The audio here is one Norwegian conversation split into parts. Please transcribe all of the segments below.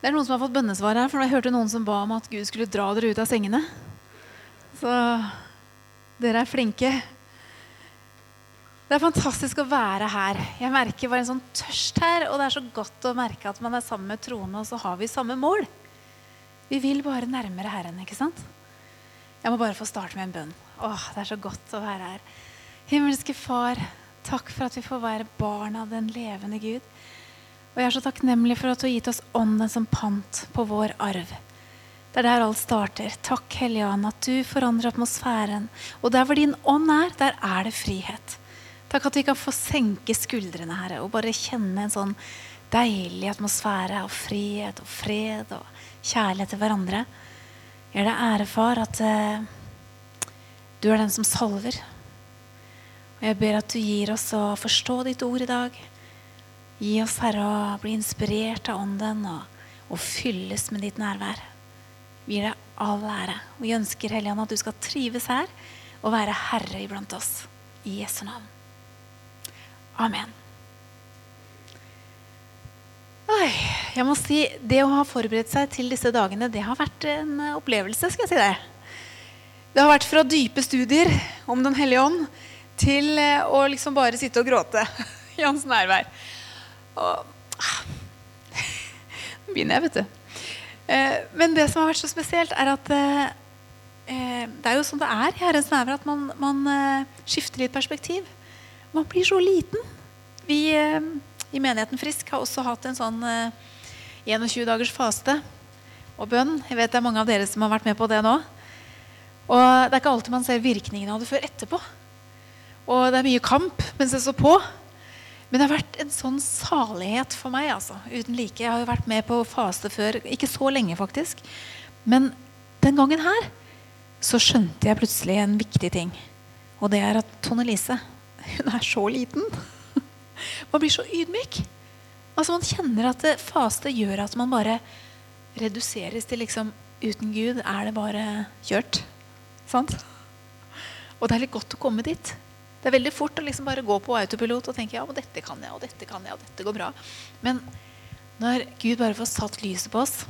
Det noen som har fått bønnesvar her, for jeg hørte noen som ba om at Gud skulle dra dere ut av sengene. Så dere flinke. Det fantastisk å være her. Jeg merker bare en sånn tørst her, og det så godt å merke at man sammen med troende, og så har vi samme mål. Vi vil bare nærmere Herren, ikke sant? Jeg må bare få starte med en bønn. Det så godt å være her. Himmelske Far, takk for at vi får være barn av den levende Gud. Og jeg så takknemlig for at du har gitt oss ånden som pant på vår arv. Det der alt starter. Takk, Hellige Ånd, at du forandrer atmosfæren. Og der hvor din ånd der det frihet. Takk at vi kan få senke skuldrene, Herre, og bare kjenne en sånn deilig atmosfære av frihet og fred og kjærlighet til hverandre. Gjør det ære, Far, at du den som salver. Og jeg ber at du gir oss å forstå ditt ord i dag. Gi oss, Herre, å bli inspirert av ånden og fylles med ditt nærvær. Vi gir deg all ære. Og vi ønsker, Hellige Ånd, at du skal trives her og være Herre iblant oss. I Jesu navn. Amen. Jeg må si, det å ha forberedt seg til disse dagene, det har vært en opplevelse, skal jeg si det. Det har vært fra dype studier om den Hellige Ånd til å liksom bare sitte og gråte i hans nærvær. Nå begynner jeg, vet du. Men det som har vært så spesielt at det jo sånn det i Herrens nærvær at man skifter litt perspektiv. Man blir så liten. Vi i menigheten Frisk har også hatt en sånn 21 dagers faste og bønn. Jeg vet det mange av dere som har vært med på det nå. Og det ikke alltid man ser virkningen av det før etterpå. Og det mye kamp mens det så på. Men det har vært en sånn salighet for meg, altså, uten like. Jeg har jo vært med på faste før, ikke så lenge faktisk. Men den gangen her, så skjønte jeg plutselig en viktig ting. Og det at Tone Lise, hun så liten. Man blir så ydmyk. Altså man kjenner at faste gjør at man bare reduseres til liksom, uten Gud det bare kjørt. Sant? Og det litt godt å komme dit. Det veldig fort å liksom bare gå på autopilot og tenke, ja, men dette kan jeg, og dette går bra. Men når Gud bare får satt lyset på oss,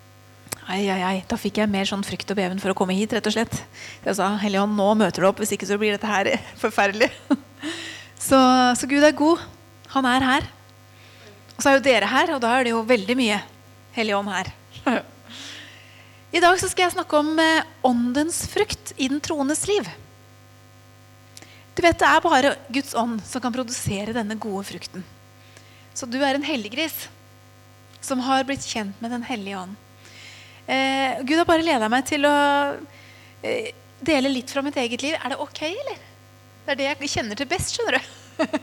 da fikk jeg mer sånn frykt og beven for å komme hit, rett og slett. Jeg sa, Hellige Ånd, nå møter du opp, hvis ikke så blir dette her forferdelig. Så Gud god, han her. Og så jo dere her, og da det jo veldig mye Hellige Ånd her. I dag så skal jeg snakke om åndens frukt i den troendes liv. Du vet, det bare Guds ånd som kan produsere denne gode frukten. Så du en helliggris som har blitt kjent med den hellige ånd. Gud har bare ledet meg til å dele litt fra mitt eget liv. Det ok, eller? Det det jeg kjenner til best, skjønner du.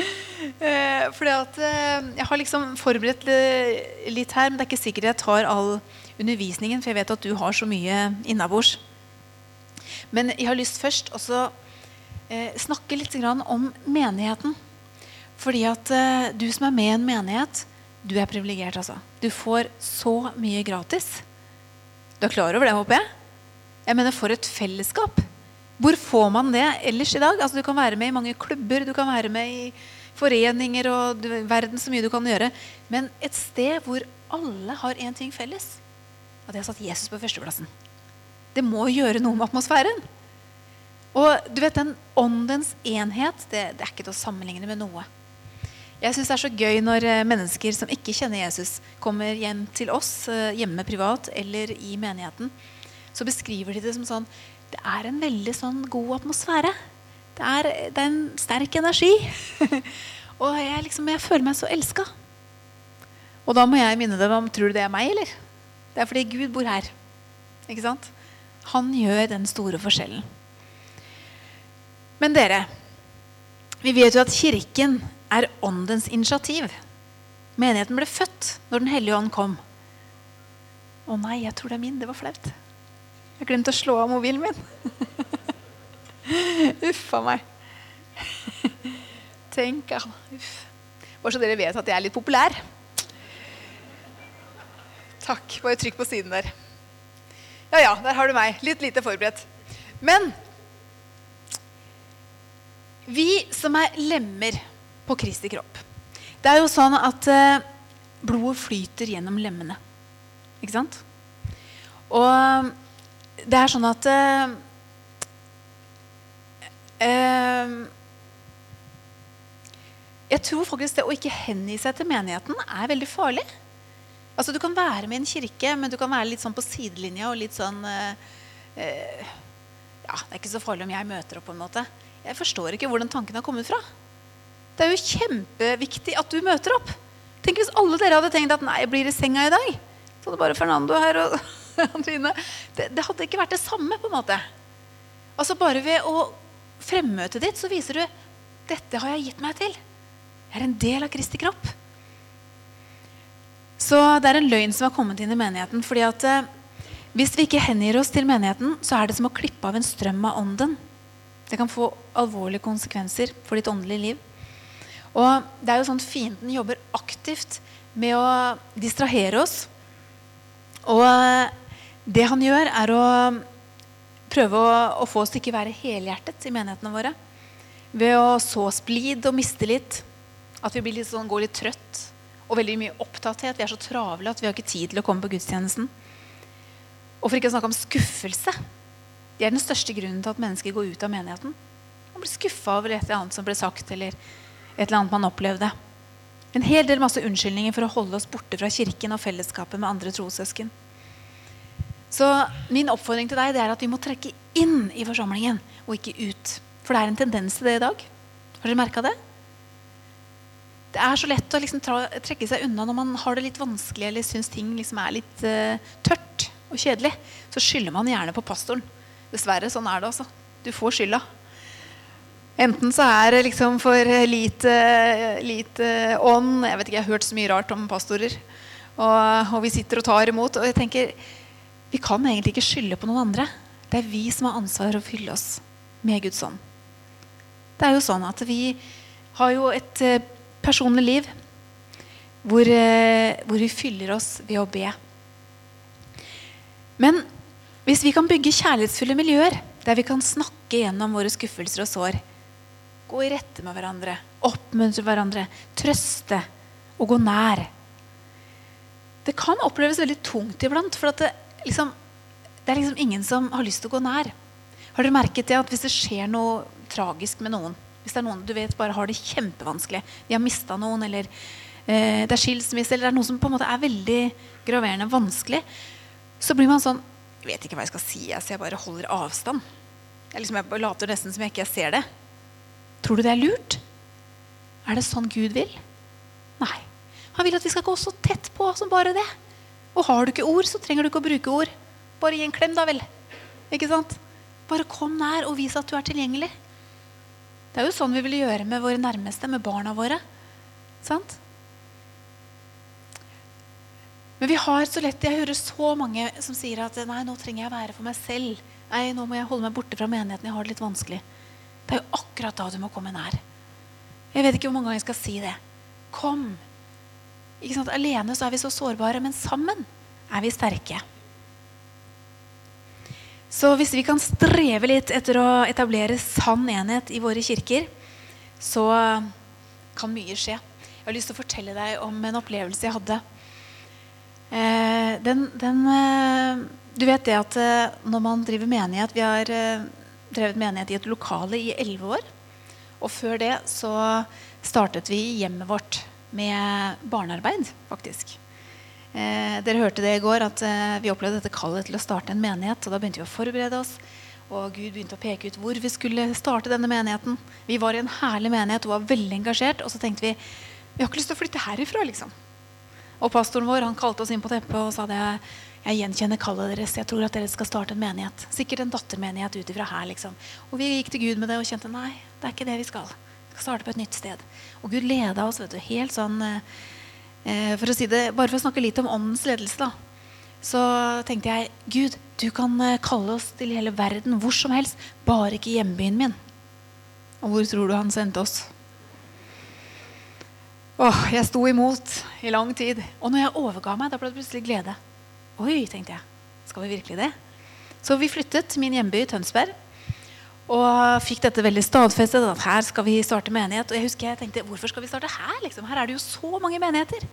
Fordi at jeg har liksom forberedt litt her, men det ikke sikkert jeg tar all undervisningen, for jeg vet at du har så mye innabords. Men jeg har lyst først også snakke litt grann om menigheten. Fordi at du som med i en menighet, du privilegert, altså. Du får så mye gratis. Du klar over det, håper jeg? Jeg mener, for et fellesskap. Hvor får man det ellers i dag? Altså, du kan være med i mange klubber, du kan være med i foreninger og verden så mye du kan gjøre. Men et sted hvor alle har en ting felles, at jeg har satt Jesus på førsteplassen. Det må gjøre noe med atmosfæren. Og du vet, den åndens enhet, det ikke til å sammenligne med noe. Jeg synes det så gøy når mennesker som ikke kjenner Jesus kommer hjem til oss, hjemme privat eller i menigheten, så beskriver de det som sånn, det en veldig sånn god atmosfære. Det en sterk energi. Og jeg føler meg så elsket. Og da må jeg minne dem om, tror du det meg, eller? Det fordi Gud bor her. Ikke sant? Han gjør den store forskjellen. Men dere, vi vet jo at kirken åndens initiativ. Menigheten ble født når den hellige ånd kom. Å nei, jeg tror det min, det var flaut. Jeg glemte å slå av mobilen min. Uffa meg. Tenk, uff. Bare så dere vet at jeg litt populær. Takk, bare trykk på siden der. Ja, der har du meg, litt lite forberedt. Men vi som lemmer på Kristi kropp, det jo sånn at blodet flyter gjennom lemmene. Ikke sant? Og det sånn at jeg tror faktisk det å ikke hengi seg til menigheten veldig farlig. Altså, du kan være med i en kirke, men du kan være litt sånn på sidelinja og litt sånn ja, det ikke så farlig om jeg møter opp på en måte. Jeg forstår ikke hvor den tanken har kommet fra. Det jo kjempeviktig at du møter opp. Tenk hvis alle dere hadde tenkt at nei, jeg blir i senga i dag. Så det bare Fernando her og Andrine. Det hadde ikke vært det samme på en måte. Altså bare ved å fremmøte ditt så viser du dette har jeg gitt meg til. Jeg en del av Kristi kropp. Så det en løgn som har kommet inn i menigheten, fordi at hvis vi ikke hengir oss til menigheten, så det som å klippe av en strøm av ånden. Det kan få alvorlige konsekvenser for ditt åndelige liv. Og det jo sånn at fienden jobber aktivt med å distrahere oss. Og det han gjør å prøve å få oss til ikke være helhjertet i menighetene våre. Ved å så splid og mistillit. At vi blir litt sånn, går litt trøtt. Og veldig mye opptatthet. Vi så travle at vi har ikke tid til å komme på gudstjenesten. Og for ikke å snakke om skuffelse. Det den største grunnen til at mennesker går ut av menigheten. Man blir skuffet over et eller annet som ble sagt, eller et eller annet man opplevde. En hel del masse unnskyldninger for å holde oss borte fra kirken og fellesskapet med andre trossøsken. Så min oppfordring til deg at vi må trekke inn i forsamlingen, og ikke ut. For det en tendens til det i dag. Har dere merket det? Det så lett å liksom trekke seg unna når man har det litt vanskelig, eller synes ting liksom litt tørt og kjedelig. Så skylder man gjerne på pastoren. Dessverre, sånn det altså. Du får skylda. Enten så det liksom for lite ånd. Jeg vet ikke, jeg har hørt så mye rart om pastorer. Og vi sitter og tar imot. Og jeg tenker, vi kan egentlig ikke skylde på noen andre. Det vi som har ansvar å fylle oss med Guds ånd. Det jo sånn at vi har jo et personlig liv hvor vi fyller oss ved å be. Men hvis vi kan bygge kjærlighetsfulle miljøer, der vi kan snakke gjennom våre skuffelser og sår, gå i rette med hverandre, oppmuntre hverandre, trøste og gå nær. Det kan oppleves veldig tungt iblant, for at det liksom ingen som har lyst til å gå nær. Har dere merket det at hvis det skjer noe tragisk med noen, hvis det noen du vet bare har det kjempevanskelig, de har mistet noen, eller det skilsmisse, eller det noe som på en måte veldig graverende vanskelig, så blir man sånn, jeg vet ikke hva jeg skal si, så jeg bare holder avstand. Jeg bare later nesten som jeg ikke ser det. Tror du det lurt? Det sånn Gud vil? Nei. Han vil at vi skal gå så tett på som bare det. Og har du ikke ord, så trenger du ikke å bruke ord. Bare gi en klem da vel. Ikke sant? Bare kom nær og vis at du tilgjengelig. Det jo sånn vi vil gjøre med våre nærmeste, med barna våre. Sant? Men vi har så lett, jeg hører så mange som sier at nei, nå trenger jeg være for meg selv. Nei, nå må jeg holde meg borte fra menigheten, jeg har det litt vanskelig. Det jo akkurat da du må komme nær. Jeg vet ikke hvor mange ganger jeg skal si det. Kom. Ikke sant? Alene så vi så sårbare, men sammen vi sterke. Så hvis vi kan streve litt etter å etablere sann enhet i våre kirker, så kan mye skje. Jeg har lyst til å fortelle deg om en opplevelse jeg hadde. Du vet det at når man driver menighet, vi har drevet menighet i et lokale i 11 år, og før det så startet vi hjemmet vårt med barnearbeid, faktisk. Dere hørte det i går, at vi opplevde dette kallet til å starte en menighet, og da begynte vi å forberede oss, og Gud begynte å peke ut hvor vi skulle starte denne menigheten. Vi var i en herlig menighet og var veldig engasjert, og så tenkte vi har ikke lyst til å flytte herifra, liksom. Og pastoren vår, han kalte oss inn på teppet og sa det, jeg gjenkjenner kallet deres, jeg tror at dere skal starte en menighet. Sikkert en dattermenighet utifra her, liksom. Og vi gikk til Gud med det og kjente, nei, det ikke det vi skal. Vi skal starte på et nytt sted. Og Gud ledet oss, vet du, helt sånn, for å si det, bare for å snakke litt om åndens ledelse da, så tenkte jeg, Gud, du kan kalle oss til hele verden, hvor som helst, bare ikke hjembyen min. Og hvor tror du han sendte oss? Jeg sto imot i lang tid. Og når jeg overga meg, da ble det plutselig glede. Oi, tenkte jeg. Skal vi virkelig det? Så vi flyttet til min hjemby i Tønsberg. Og fikk dette veldig stadfestet, at her skal vi starte menighet. Og jeg husker jeg tenkte, hvorfor skal vi starte her? Liksom? Her det jo så mange menigheter.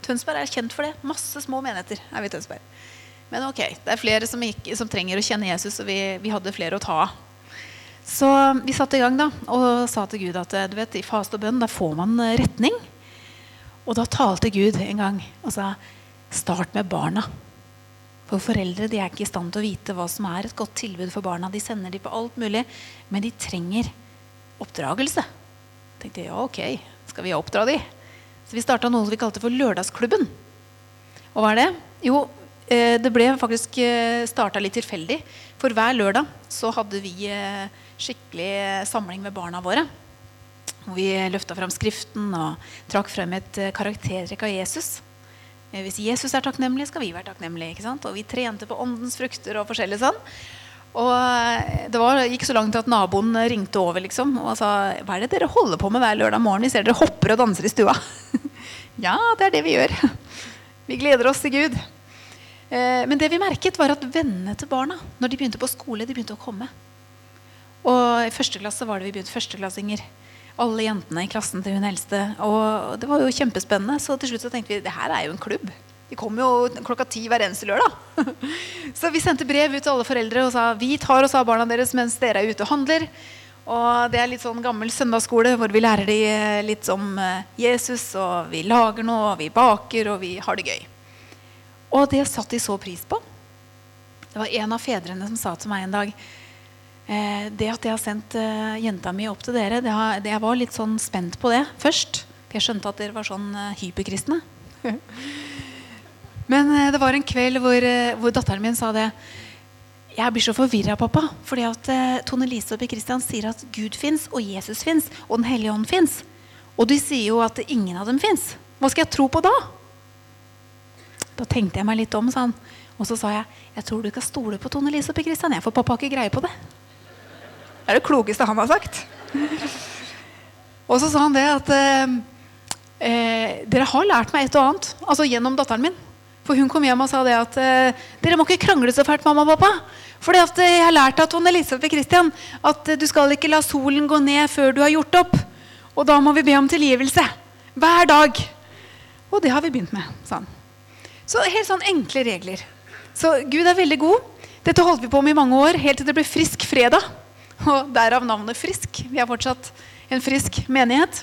Tønsberg kjent for det. Masse små menigheter vi i Tønsberg. Men ok, det flere som trenger å kjenne Jesus, og vi hadde flere å ta av. Så vi satte i gang da, og sa til Gud at du vet, i faste og bønn, da får man retning. Og da talte Gud en gang og sa, start med barna. For foreldre, de ikke i stand til å vite hva som et godt tilbud for barna. De sender de på alt mulig, men de trenger oppdragelse. Jeg tenkte, ja ok, skal vi oppdra de? Så vi startet noe som vi kalte for lørdagsklubben. Og hva det? Jo, det ble faktisk startet litt tilfeldig. For hver lørdag så hadde vi skikkelig samling med barna våre. Og vi løftet frem skriften og trakk frem et karaktertrekk av Jesus. Hvis Jesus takknemlig, skal vi være takknemlige, ikke sant? Og vi trente på åndens frukter og forskjellig sånn. Og det gikk så langt at naboen ringte over liksom, og sa, hva det dere holder på med hver lørdag morgen? Vi ser dere hopper og danser i stua. Ja, det det vi gjør. Vi gleder oss til Gud. Men det vi merket var at vennene til barna, når de begynte på skole, de begynte å komme. Og i første klasse var det vi begynte førsteklassinger. Alle jentene i klassen til hun eldste. Og det var jo kjempespennende. Så til slutt så tenkte vi, det her jo en klubb. De kom jo 10:00 hver eneste lørdag. Så vi sendte brev ut til alle foreldre og sa, vi tar oss av barna deres mens dere ute og handler. Og det litt sånn gammel søndagsskole hvor vi lærer de litt om Jesus, og vi lager noe, og vi baker, og vi har det gøy. Og det satt de så pris på. Det var en av fedrene som sa til meg en dag, det at jeg har sendt jenta mi opp til dere, jeg var litt sånn spent på det først. For jeg skjønte at dere var sånn hyperkristne. Men det var en kveld hvor datteren min sa det. Jeg blir så forvirret, pappa, fordi at Tone Lise og Kristian sier at Gud finnes, og Jesus finnes, og den hellige ånd finnes. Og de sier jo at ingen av dem finnes. Hva skal jeg tro på da? Da tenkte jeg meg litt om, sa han. Og så sa jeg tror du kan stole på Tone Lise og Kristian, for pappa har ikke greie på det. Det det klokeste han har sagt. Og så sa han det at dere har lært meg et og annet, altså gjennom datteren min. For hun kom hjem og sa det at dere må ikke krangle så fælt, mamma og pappa. Fordi at jeg har lært av Tone Elisabeth Kristian at du skal ikke la solen gå ned før du har gjort opp. Og da må vi be om tilgivelse. Hver dag. Og det har vi begynt med, sa han. Så helt sånn enkle regler. Så Gud veldig god. Dette holdt vi på med i mange år, helt til det ble frisk fredag. Og derav navnet Frisk. Vi har fortsatt en frisk menighet.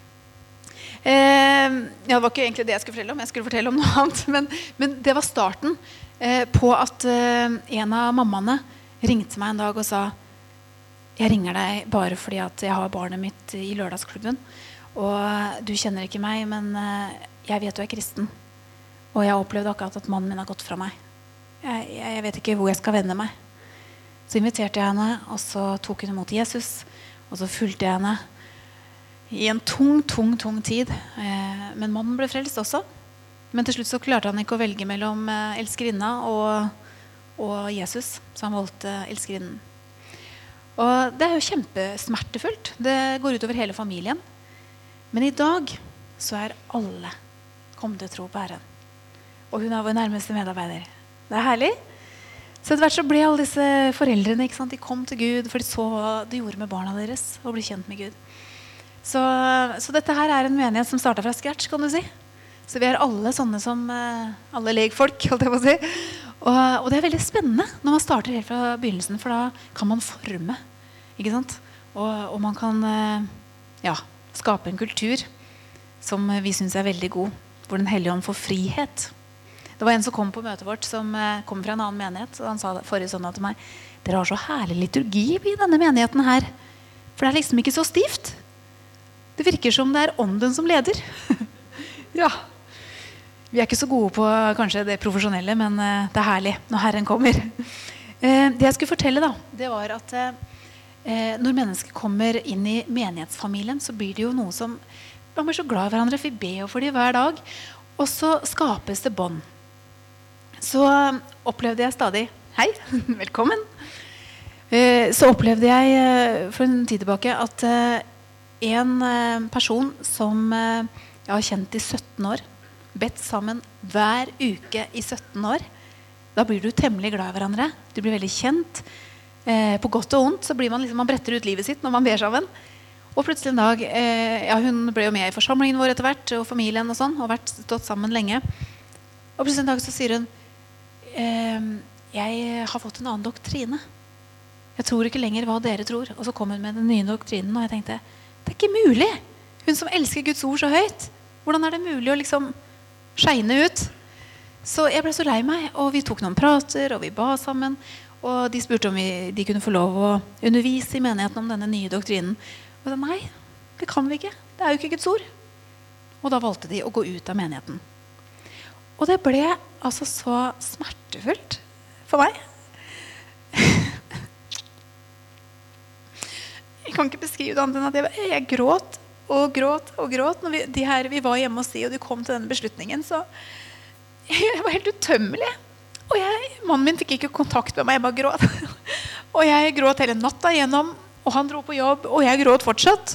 Ja, det var ikke egentlig det jeg skulle fortelle om. Jeg skulle fortelle om noe annet. Men det var starten på at en av mammaene ringte meg en dag og sa, jeg ringer deg bare fordi at jeg har barnet mitt i lørdagsklubben. Og du kjenner ikke meg, men jeg vet du kristen. Og jeg opplevde akkurat at mannen min har gått fra meg. Jeg vet ikke hvor jeg skal vende meg. Så inviterte jeg henne, og så tok hun imot Jesus, og så fulgte jeg henne i en tung tid. Men mannen ble frelst også. Men til slutt så klarte han ikke å velge mellom elskerinna og Jesus, så han valgte elskerinnen. Og det jo kjempesmertefullt. Det går ut over hele familien. Men i dag så alle kommet til å tro på Herren. Og hun vår nærmeste medarbeider. Det herlig. Så etter hvert så ble alle disse foreldrene, ikke sant? De kom til Gud, for de så hva de gjorde med barna deres, og ble kjent med Gud. Så dette her en menighet som startet fra scratch, kan du si. Så vi alle sånne som alle legfolk, holdt jeg på å si. Og det veldig spennende når man starter helt fra begynnelsen, for da kan man forme, ikke sant? Og man kan skape en kultur som vi synes veldig god, hvor den hellige ånd får frihet. Det var en som kom på møtet vårt som kom fra en annen menighet, og han sa forrige søndag til meg, dere har så herlig liturgi i denne menigheten her, for det liksom ikke så stivt. Det virker som det ånden som leder. Ja, vi ikke så gode på kanskje det profesjonelle, men det herlig når Herren kommer. Det jeg skulle fortelle da, det var at når mennesker kommer inn i menighetsfamilien, så blir det jo noe som, man blir så glad i hverandre, for vi ber jo for dem hver dag, og så skapes det bånd. Så opplevde jeg stadig, hei, velkommen. Så opplevde jeg for en tid tilbake at en person som jeg har kjent i 17 år, bedt sammen hver uke i 17 år, da blir du temmelig glad i hverandre. Du blir veldig kjent. På godt og ondt så blir man bretter ut livet sitt når man ber sammen. Og plutselig en dag, hun ble jo med i forsamlingen vår etter hvert, og familien og sånn, og stått sammen lenge. Og plutselig en dag så sier hun, jeg har fått en annen doktrine. Jeg tror ikke lenger hva dere tror. Og så kom hun med den nye doktrinen, og jeg tenkte, det er ikke mulig. Hun som elsker Guds ord så høyt. Hvordan er det mulig å liksom skeine ut? Så jeg ble så lei meg, og vi tok noen prater, og vi ba sammen. Og de spurte om de kunne få lov å undervise i menigheten om denne nye doktrinen. Og jeg sa, nei, det kan vi ikke. Det er jo ikke Guds ord. Og da valgte de å gå ut av menigheten. Og det ble altså så smertefullt for meg. Jeg kan ikke beskrive det annet enn at jeg gråt og gråt og gråt. Når vi var hjemme hos de, og de kom til denne beslutningen, så jeg var helt utømmelig. Og mannen min fikk ikke kontakt med meg, jeg bare gråt. Og jeg gråt hele natta igjennom, og han dro på jobb, og jeg gråt fortsatt.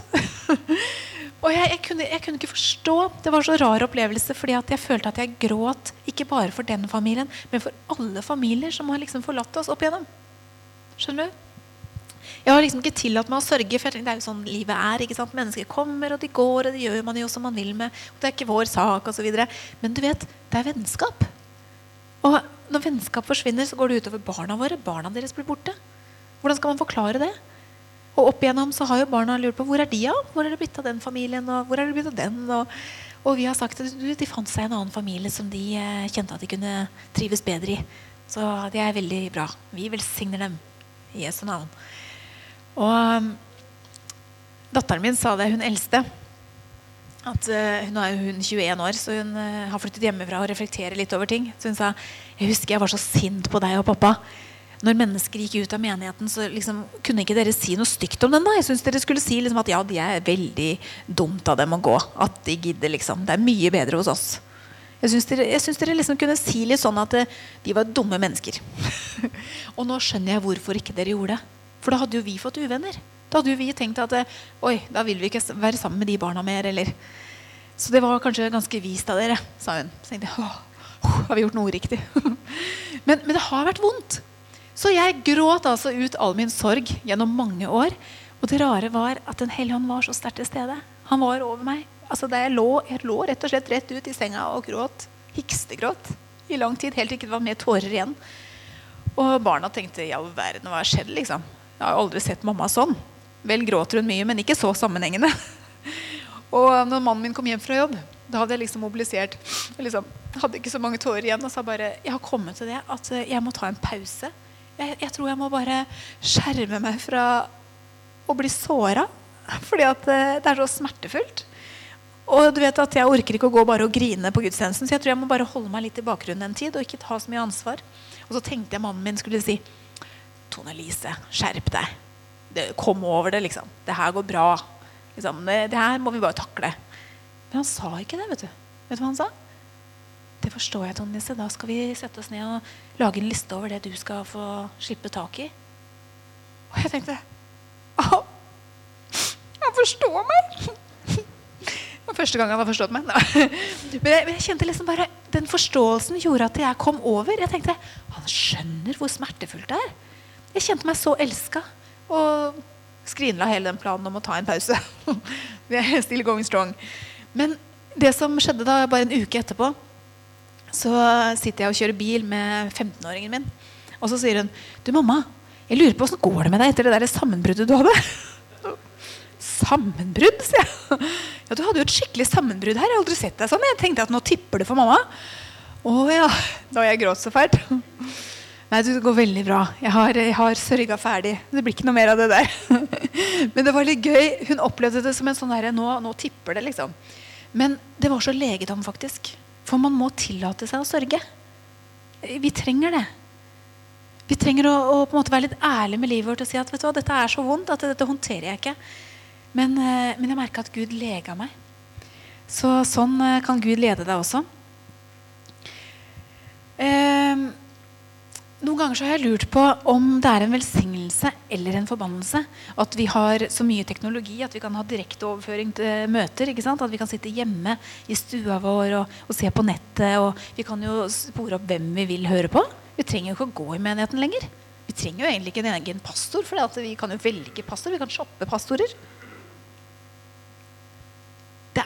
Og jeg kunne ikke forstå, det var så rar opplevelse, fordi at jeg følte at jeg gråt, ikke bare for den familien, men for alle familier som har liksom forlatt oss opp igjennom. Skjønner du? Jeg har liksom ikke tillatt meg å sørge, for jeg tenker, det er jo sånn livet er, ikke sant? Mennesker kommer, og de går, og det gjør man jo som man vil med, og det er ikke vår sak, og så videre. Men du vet, det er vennskap. Og når vennskap forsvinner, så går det utover barna våre. Barna deres blir borte. Hvordan skal man forklare det? Og opp igjennom så har jo barna lurt på, hvor er de av? Hvor er det blitt av den familien, og hvor er det blitt av den? Og vi har sagt at de fant seg en annen familie som de kjente at de kunne trives bedre i. Så det er veldig bra. Vi velsigner dem i Jesu navn. Og datteren min sa det, hun eldste, at hun er 21 år, så hun har flyttet hjemmefra og reflekterer litt over ting. Så hun sa, jeg husker jeg var så sint på deg og pappa. Når mennesker gikk ut av menigheten, så liksom, kunne ikke dere si noe stygt om den da? Jeg synes dere skulle si liksom, at ja, de er veldig dumt av dem å gå. At de gidder liksom. Det er mye bedre hos oss. Jeg synes dere liksom kunne si litt sånn at de var dumme mennesker. Og nå skjønner jeg hvorfor ikke dere gjorde det. For da hadde jo vi fått uvenner. Da hadde jo vi tenkt at oi, da vil vi ikke være sammen med de barna mer, eller. Så det var kanskje ganske vist av dere, sa hun. Så tenkte jeg, har vi gjort noe riktig? men det har vært vondt. Så jeg gråt altså ut all min sorg gjennom mange år. Og det rare var at Den Hellige Ånd var så sterkt til stede. Han var over meg. Altså da jeg lå rett og slett rett ut i senga og gråt. Hikstegråt i lang tid, helt til det var mer tårer igjen. Og barna tenkte, ja, verden, hva har skjedd liksom? Jeg har aldri sett mamma sånn. Vel gråter hun mye, men ikke så sammenhengende. Og når mannen min kom hjem fra jobb, da hadde jeg liksom mobilisert. Jeg liksom, hadde ikke så mange tårer igjen, og sa bare, jeg har kommet til det at jeg må ta en pause. Jeg tror jeg må bare skjerme meg fra å bli såret, fordi at det er så smertefullt. Og du vet at jeg orker ikke å gå bare og grine på gudstjenesten, så jeg tror jeg må bare holde meg litt i bakgrunnen en tid, og ikke ta så mye ansvar. Og så tenkte jeg mannen min skulle si, Tone Lise, skjerp deg. Kom over det, liksom. Det her går bra. Liksom, det her må vi bare takle. Men han sa ikke det, vet du. Vet du hva han sa? Det forstår jeg, Tone Lise. Da skal vi sette oss ned og lage en liste over det du skal få slippe tak i. Og jeg tenkte, han forstår meg. Det var første gang han har forstått meg. Men jeg kjente liksom bare, den forståelsen gjorde at jeg kom over. Jeg tenkte, han skjønner hvor smertefullt det er. Jeg kjente meg så elsket, og skrinla hele den planen om å ta en pause. Vi er still going strong. Men det som skjedde da, bare en uke etterpå, så sitter jeg og kjører bil med 15-åringen min. Og så sier hun, du mamma, jeg lurer på hvordan går det med deg etter det der sammenbruddet du hadde? Sammenbrudd, sier jeg. Ja, du hadde jo et skikkelig sammenbrudd her. Jeg har aldri sett deg sånn. Jeg tenkte at nå tipper det for mamma. Ja, da har jeg grått så fælt. Nei, det går veldig bra. Jeg har sørget ferdig. Det blir ikke noe mer av det der. Men det var litt gøy. Hun opplevde det som en sånn der, nå tipper det liksom. Men det var så legedom faktisk. For man må tillate seg å sørge. Vi trenger det. Vi trenger å på en måte være litt ærlig med livet vårt og si at vet du hva, dette er så vondt at dette håndterer jeg ikke. Men jeg merker at Gud leger meg. Så sånn kan Gud lede deg også. Noen ganger så har jeg lurt på om det er en velsignelse eller en forbannelse. At vi har så mye teknologi at vi kan ha direkte overføring til møter. Ikke sant? At vi kan sitte hjemme i stua vår og se på nettet. Og vi kan jo spore opp hvem vi vil høre på. Vi trenger jo ikke å gå i menigheten lenger. Vi trenger jo egentlig ikke en egen pastor, for vi kan jo velge pastor. Vi kan shoppe pastorer.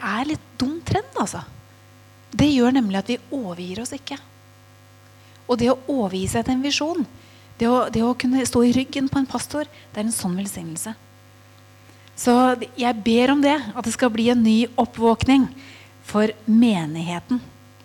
litt dum trend, altså. Det gjør nemlig at vi overgir oss ikke. Og det å overgi seg til en visjon, det å kunne stå i ryggen på en pastor, det en sånn velsignelse. Så jeg ber om det, at det skal bli en ny oppvåkning for menigheten.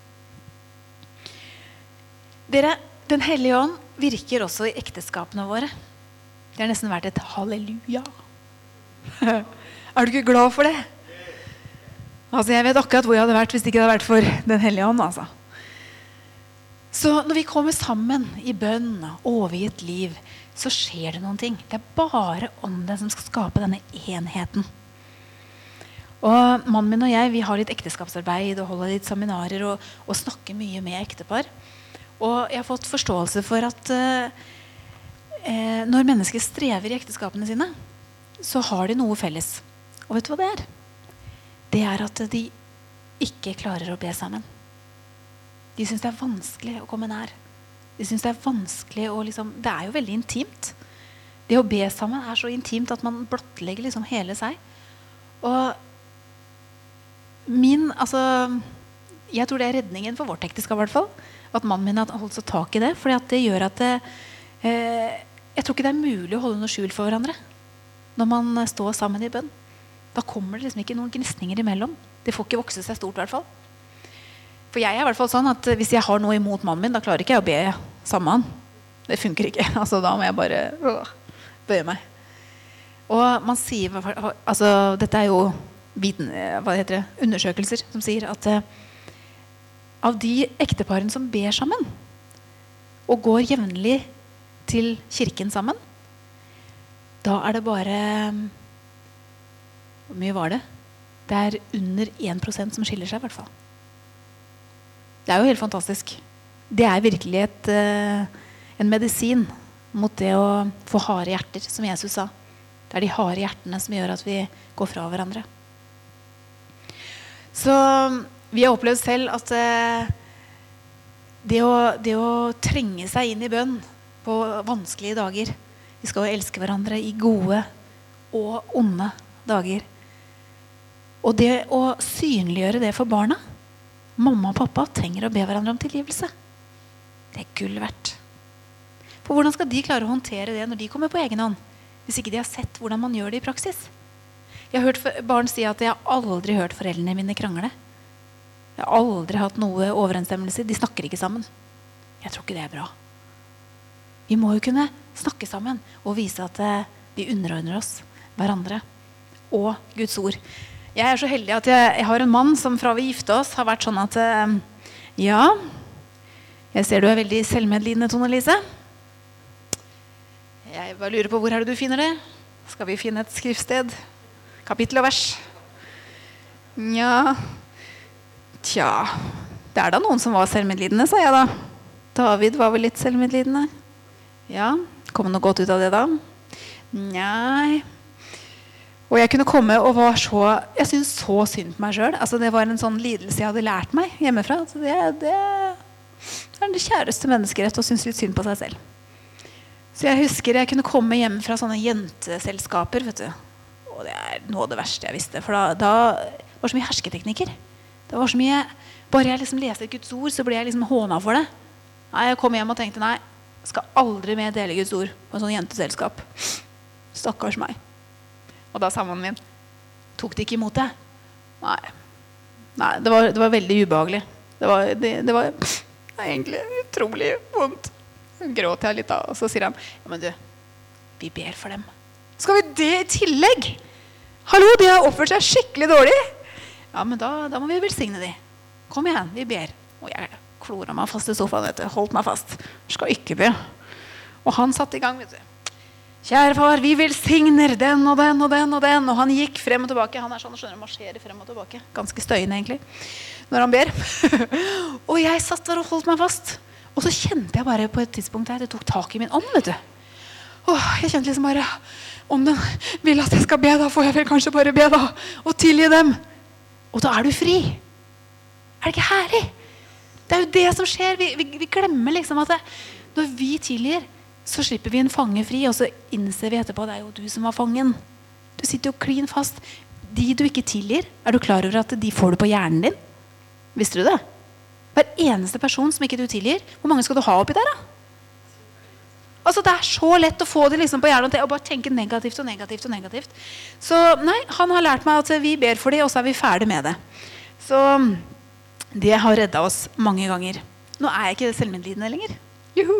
Dere, Den hellige ånd virker også i ekteskapene våre. Det har nesten vært et halleluja. Du ikke glad for det? Altså, jeg vet akkurat hvor jeg hadde vært hvis det ikke hadde vært for den hellige ånd, altså. Så når vi kommer sammen i bønn og overgitt liv, så skjer det noen ting. Det bare ånden som skal skape denne enheten. Og mannen min og jeg, vi har litt ekteskapsarbeid og holder litt seminarer og snakker mye med ektepar. Og jeg har fått forståelse for at når mennesker strever i ekteskapene sine, så har de noe felles. Og vet du hva det er? Det er at de ikke klarer å be sammen. De synes det er vanskelig å komme nær. De synes det er vanskelig å liksom, det er jo veldig intimt. Det å be sammen er så intimt at man blottlegger liksom hele seg. Og jeg tror det er redningen for vårt ekteskap i hvert fall. At mannen min har holdt så tak i det, fordi at det gjør at jeg tror ikke det er mulig å holde noe skjul for hverandre når man står sammen i bønn. Da kommer det liksom ikke noen gnisninger imellom. Det får ikke vokse seg stort i hvert fall. For jeg er i hvert fall sånn at hvis jeg har noe imot mannen min, da klarer ikke jeg å be sammen med han. Det funker ikke. Altså, da må jeg bare bøye meg. Og man sier, altså dette er jo undersøkelser som sier at av de ekteparene som ber sammen og går jevnlig til kirken sammen, da er det bare, hvor mye var det? Det er under 1% som skiller seg i hvert fall. Det er jo helt fantastisk. Det er virkelig en medisin mot det å få harde hjerter, som Jesus sa. Det er de harde hjertene som gjør at vi går fra hverandre. Så vi har opplevd selv at det å trenge seg inn i bønn på vanskelige dager, vi skal jo elske hverandre i gode og onde dager. Og det å synliggjøre det for barna, mamma og pappa trenger å be hverandre om tilgivelse. Det er gull verdt. For hvordan skal de klare å håndtere det når de kommer på egen hånd, hvis ikke de har sett hvordan man gjør det i praksis? Jeg har hørt barn si at jeg har aldri hørt foreldrene mine krangle. Jeg har aldri hatt noe overensstemmelse. De snakker ikke sammen. Jeg tror ikke det er bra. Vi må jo kunne snakke sammen og vise at vi underordner oss hverandre og Guds ord. Jeg er så heldig at jeg har en mann som fra vi gifte oss har vært sånn at ja, jeg ser du er veldig selvmedlidende, Tone Lise. Jeg bare lurer på hvor er det du finner det? Skal vi finne et skriftsted? Kapittel og vers? Ja, tja, det er da noen som var selvmedlidende, sa jeg da. David var vel litt selvmedlidende. Ja, kom det noe godt ut av det da? Nei. Og jeg kunne komme og var jeg synes så synd på meg selv. Altså det var en sånn lidelse jeg hadde lært meg hjemmefra. Altså det er det kjæreste menneskerett å synes litt synd på seg selv. Så jeg husker jeg kunne komme hjem fra sånne jenteselskaper, vet du. Og det er noe av det verste jeg visste. For da var så mye hersketeknikker. Det var så mye, bare jeg liksom leste Guds ord, så ble jeg liksom hånet for det. Nei, jeg kom hjem og tenkte, nei, jeg skal aldri mer dele Guds ord på en sånn jenteselskap. Stakkars meg. Og da sa mannen min, tok de ikke imot det? Nei, det var veldig ubehagelig. Det var egentlig utrolig vondt. Så gråt jeg litt da, og så sier han, ja, men du, vi ber for dem. Skal vi det i tillegg? Hallo, de har oppført seg skikkelig dårlig. Ja, men da må vi velsigne de. Kom igjen, vi ber. Og jeg kloret meg fast i sofaen, vet du. Holdt meg fast. Skal ikke be. Og han satt i gang, vet du. Kjære far, vi velsigner den og den og den og den. Og han gikk frem og tilbake. Han er sånn, skjønner, marsjerer frem og tilbake. Ganske støyende egentlig, når han ber. Og jeg satt der og holdt meg fast. Og så kjente jeg bare på et tidspunkt der det tok tak i min ånd, vet du. Jeg kjente liksom bare, ånden vil at jeg skal be, da får jeg vel kanskje bare be da, og tilgi dem. Og da er du fri. Er det ikke herlig? Det er jo det som skjer. Vi glemmer liksom at når vi tilgir, så slipper vi en fange fri, og så innser vi etterpå, det er jo du som var fangen. Du sitter jo klin fast. de du ikke tilgir, du klar over at de får du på hjernen din? Visste du det? Hver eneste person som ikke du tilgir, hvor mange skal du ha oppi der da? Altså det så lett å få det liksom på hjernen og bare tenke negativt og negativt og negativt. Så nei, han har lært meg at vi ber for det, og så vi ferdig med det. Så det har reddet oss mange ganger. Nå jeg ikke selvmedlidende lenger. Juhu!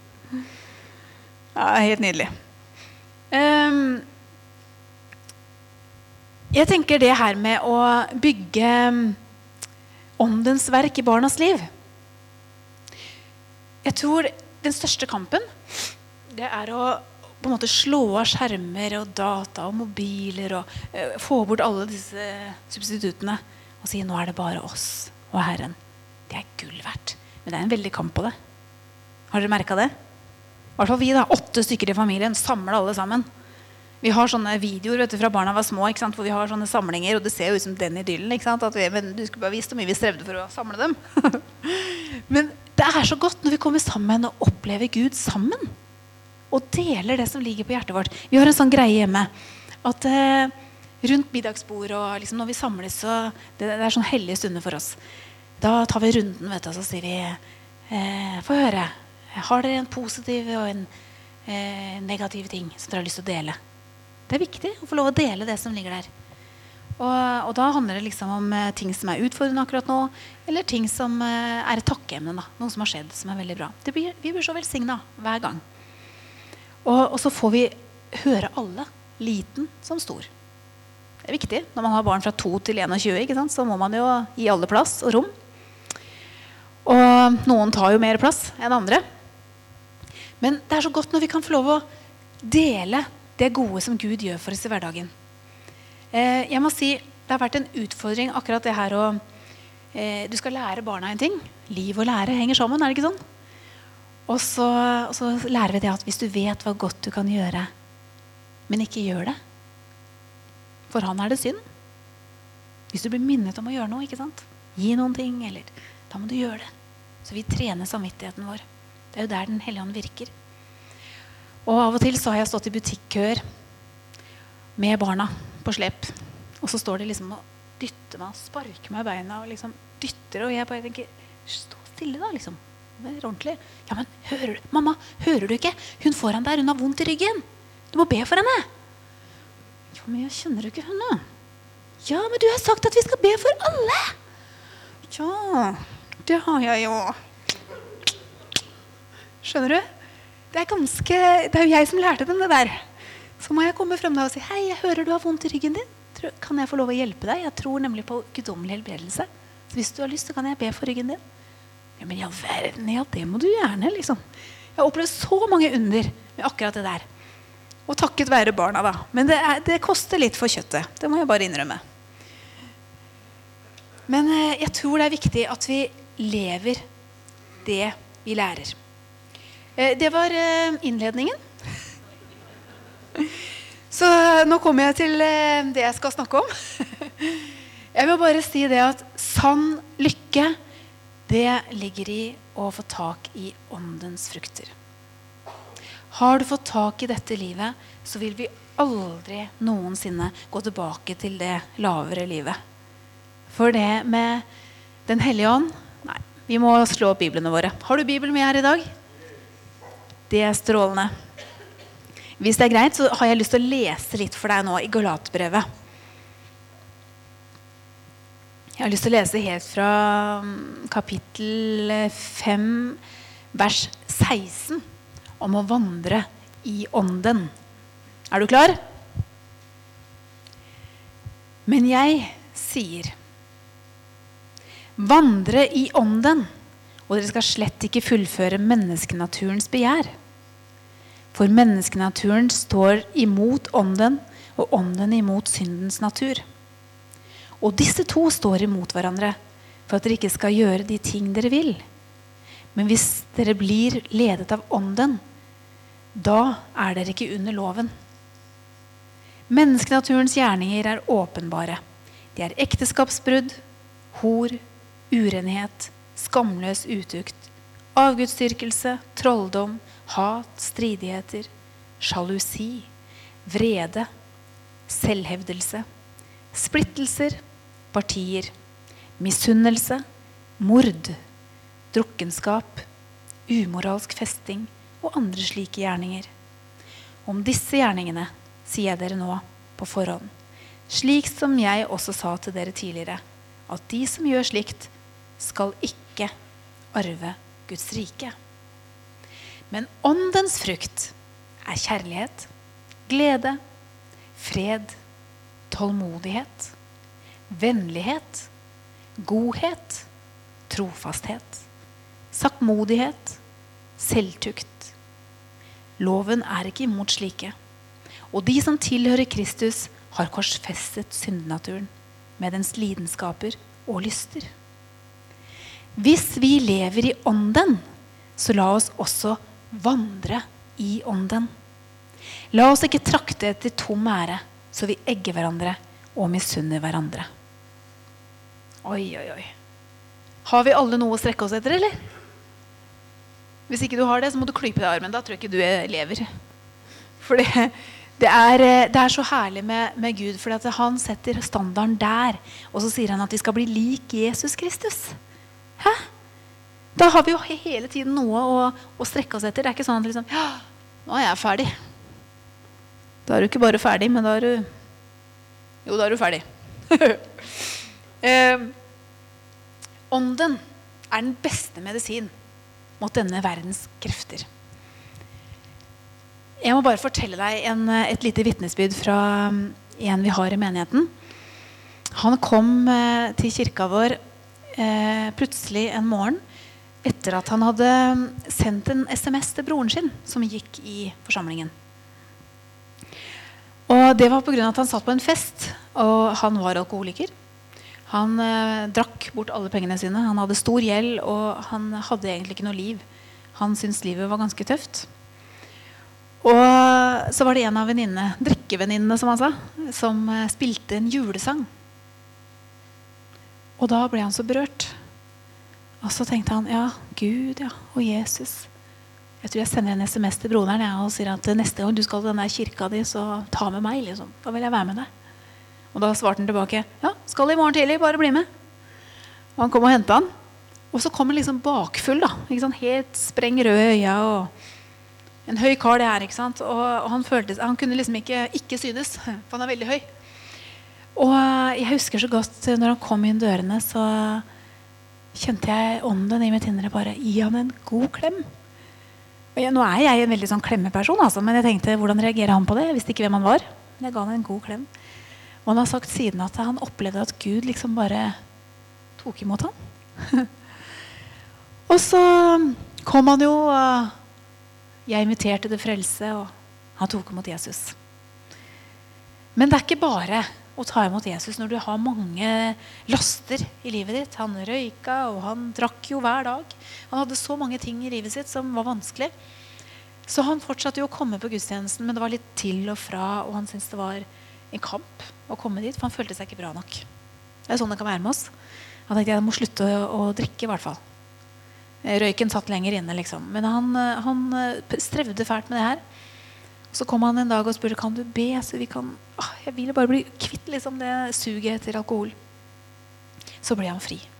Ja, helt nydelig. Jeg tenker det her med å bygge åndens verk i barnas liv. Jeg tror den største kampen, det å på en måte slå av skjermer og data og mobiler og få bort alle disse substituttene og si, nå det bare oss og Herren. Det gull verdt. Men det en veldig kamp på det. Har dere merket det? I hvert fall vi da, 8 stykker i familien, samler alle sammen. Vi har sånne videoer vet du, fra barna var små, ikke sant? Hvor vi har sånne samlinger, og det ser jo ut som den idyllen, ikke sant? At men du skulle bare vist hvor mye vi strevde for å samle dem. Men det så godt når vi kommer sammen og opplever Gud sammen. Og deler det som ligger på hjertet vårt. Vi har en sånn greie hjemme, at rundt middagsbord, og liksom når vi samles, så det sånn hellige stunder for oss. Da tar vi runden, vet du, og så sier vi, få høre, har dere en positiv og en negativ ting som dere har lyst til å dele? Det viktig å få lov å dele det som ligger der. Og da handler det liksom om ting som utfordrende akkurat nå, eller ting som et takkeemne, da. Noe som har skjedd, som veldig bra. Vi blir så velsignet hver gang. Og så får vi høre alle, liten som stor. Det viktig. Når man har barn fra 2 til 21, ikke sant? Så må man jo gi alle plass og rom. Og noen tar jo mer plass enn andre. Men det så godt når vi kan få lov å dele det gode som Gud gjør for oss i hverdagen. Jeg må si, det har vært en utfordring akkurat det her du skal lære barna en ting. Liv og lære henger sammen, det ikke sånn? Og så lærer vi det at hvis du vet hva godt du kan gjøre, men ikke gjør det, for han det synd. Hvis du blir minnet om å gjøre noe, ikke sant? Gi noen ting, eller da må du gjøre det. Så vi trener samvittigheten vår. Det jo der den hellige ånd virker. Og av og til så har jeg stått i butikkøer med barna på slep. Og så står de liksom og dytter meg, sparker meg i beina og liksom dytter, og jeg bare tenker, stå stille da liksom. Det ordentlig. Ja, men hører du? Mamma, hører du ikke? Hun foran der, hun har vondt i ryggen. Du må be for henne. Ja, men jeg kjenner jo ikke henne. Ja, men du har sagt at vi skal be for alle. Ja, det har jeg jo. Skjønner du? Det jo jeg som lærte dem det der. Så må jeg komme frem da og si, hei, jeg hører du har vondt i ryggen din. Kan jeg få lov å hjelpe deg? Jeg tror nemlig på guddommelig helbredelse. Så hvis du har lyst, så kan jeg be for ryggen din. Ja, men ja, verden, ja, det må du gjerne, liksom. Jeg har opplevd så mange under med akkurat det der. Og takket være barna da. Men det koster litt for kjøttet. Det må jeg bare innrømme. Men jeg tror det viktig at vi lever det vi lærer. Det var innledningen. Så nå kommer jeg til det jeg skal snakke om. Jeg vil bare si det at sann lykke, det ligger i å få tak i åndens frukter. Har du fått tak i dette livet, så vil vi aldri noensinne gå tilbake til det lavere livet. For det med den hellige ånd, nei, vi må slå opp biblene våre. Har du Bibelen med her i dag? Det strålende. Hvis det greit, så har jeg lyst til å lese litt for deg nå i Galatbrevet. Jeg har lyst til å lese helt fra kapittel 5, vers 16, om å vandre i ånden. Er du klar? Men jeg sier, vandre i ånden, og dere skal slett ikke fullføre menneskenaturens begjær. For menneskenaturen står imot ånden, og ånden imot syndens natur. Og disse to står imot hverandre, for at dere ikke skal gjøre de ting dere vil. Men hvis dere blir ledet av ånden, da dere ikke under loven. Menneskenaturens gjerninger åpenbare. De ekteskapsbrudd, hor, urenhet, skamløs utukt, avgudsdyrkelse, trolldom, hat, stridigheter, sjalusi, vrede, selvhevdelse, splittelser, partier, misunnelse, mord, drukkenskap, umoralsk festing og andre slike gjerninger. Om disse gjerningene sier jeg dere nå på forhånd, slik som jeg også sa til dere tidligere, at de som gjør slikt skal ikke arve Guds rike. Men åndens frukt er kjærlighet, glede, fred, tålmodighet, vennlighet, godhet, trofasthet, saktmodighet, selvtukt. Loven er ikke imot slike. Og de som tilhører Kristus har korsfestet syndenaturen med dens lidenskaper og lyster. Hvis vi lever i ånden, så la oss også vandre i ånden. La oss ikke trakte etter tom ære, så vi egger hverandre og misunner hverandre. Oi, oi, oi. Har vi alle noe å strekke oss etter, eller? Hvis ikke du har det, så må du klype deg i armen. Da tror jeg ikke du lever. For det er så herlig med Gud, for han setter standarden der, og så sier han at vi skal bli lik Jesus Kristus. Hæ? Da har vi jo hele tiden noe å strekke oss etter. Det er ikke sånn at liksom, ja, nå er jeg ferdig. Da er du ikke bare ferdig, men da er du ferdig. Ånden er den beste medisin mot denne verdens krefter. Jeg må bare fortelle deg et lite vitnesbyrd fra en vi har i menigheten. Han kom til kirka vår plutselig en morgen etter at han hadde sendt en SMS til broren sin som gikk i forsamlingen. Og det var på grunn av at han satt på en fest, og han var alkoholiker. Han drakk bort alle pengene sine. Han hadde stor gjeld, og han hadde egentlig ikke noe liv. Han syntes livet var ganske tøft. Og så var det en av drikkevenninnene som han sa, som spilte en julesang. Og da ble han så berørt. Og så tenkte han, ja, Gud, ja, og Jesus. Jeg tror jeg sender en SMS til broderen og sier at neste gang du skal til denne kirka di, så ta med meg, liksom. Da vil jeg være med deg. Og da svarte han tilbake, ja, skal i morgen tidlig, bare bli med. Og han kom og hentet han. Og så kom han liksom bakfull da, ikke sant? Helt spreng rød i øya, og en høy kar det her, ikke sant? Og han kunne liksom ikke synes, for han er veldig høy. Og jeg husker så godt, når han kom inn dørene, så kjente jeg ånden i mitt indre bare, gi han en god klem. Og nå er jeg en veldig sånn klemmeperson, altså, men jeg tenkte, hvordan reagerer han på det? Jeg visste ikke hvem han var. Jeg ga han en god klem. Og han har sagt siden at han opplevde at Gud liksom bare tok imot han. Og så kom han jo, og jeg inviterte til frelse, og han tok imot Jesus. Men det er ikke bare å ta imot Jesus når du har mange laster i livet ditt. Han røyka, og han drakk jo hver dag. Han hadde så mange ting i livet sitt som var vanskelig. Så han fortsatte jo å komme på gudstjenesten, men det var litt til og fra, og han syntes det var en kamp å komme dit, for han følte seg ikke bra nok. Det er sånn det kan være med oss. Han tenkte jeg må slutte å drikke i hvert fall. Røyken satt lenger inne liksom. Men han strevde fælt med det her. Så kom han en dag og spurte, kan du be? Så jeg ville bare bli kvitt liksom, det suget etter alkohol. Så ble han fri.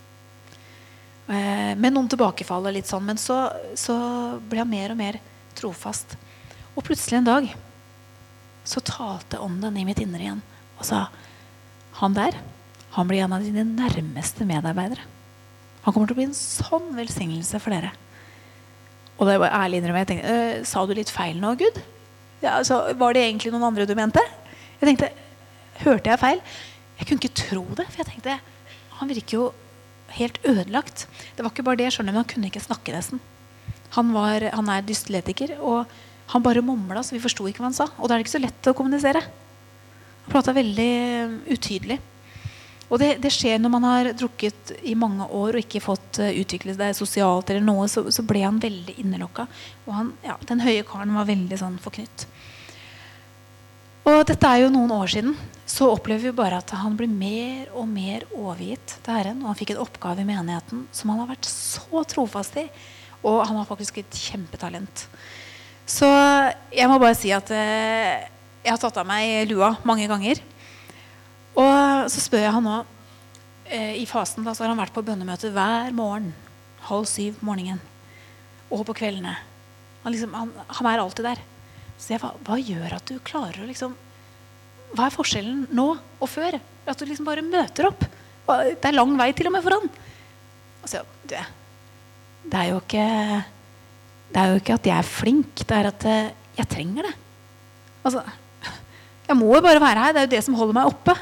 Med noen tilbakefall og litt sånn, men så ble han mer og mer trofast. Og plutselig en dag så talte ånden i mitt indre igjen og sa, han blir en av dine nærmeste medarbeidere. Han kommer til å bli en sånn velsignelse for dere. Og det var ærlig innrømme, jeg tenkte, sa du litt feil nå, Gud? Ja, altså, var det egentlig noen andre du mente? Jeg tenkte, hørte jeg feil? Jeg kunne ikke tro det, for jeg tenkte, han virker jo helt ødelagt. Det var ikke bare det, skjønner, men han kunne ikke snakke nesten. Han er dyslektiker, og han bare mumlet, så vi forstod ikke hva han sa. Og det er ikke så lett å kommunisere. Han pratet veldig utydelig. Og det skjer når man har drukket i mange år og ikke fått utviklet det sosialt eller noe, så ble han veldig innelokket. Og den høye karen var veldig sånn forknytt. Og dette er jo noen år siden. Så opplever vi bare at han blir mer og mer overgitt til Herren. Og han fikk en oppgave i menigheten som han har vært så trofast i. Og han har faktisk et kjempetalent. Så jeg må bare si at jeg har tatt av meg lua mange ganger. Og så spør jeg han nå, i fasen da, så har han vært på bønnemøte hver morgen, 6:30 på morgenen, og på kveldene. Han alltid der. Så jeg, hva gjør at du klarer å liksom, hva forskjellen nå og før? At du liksom bare møter opp. Det lang vei til og med for han. Og så, det er jo ikke at jeg er flink, det at jeg trenger det. Altså, jeg må jo bare være her, det jo det som holder meg oppe.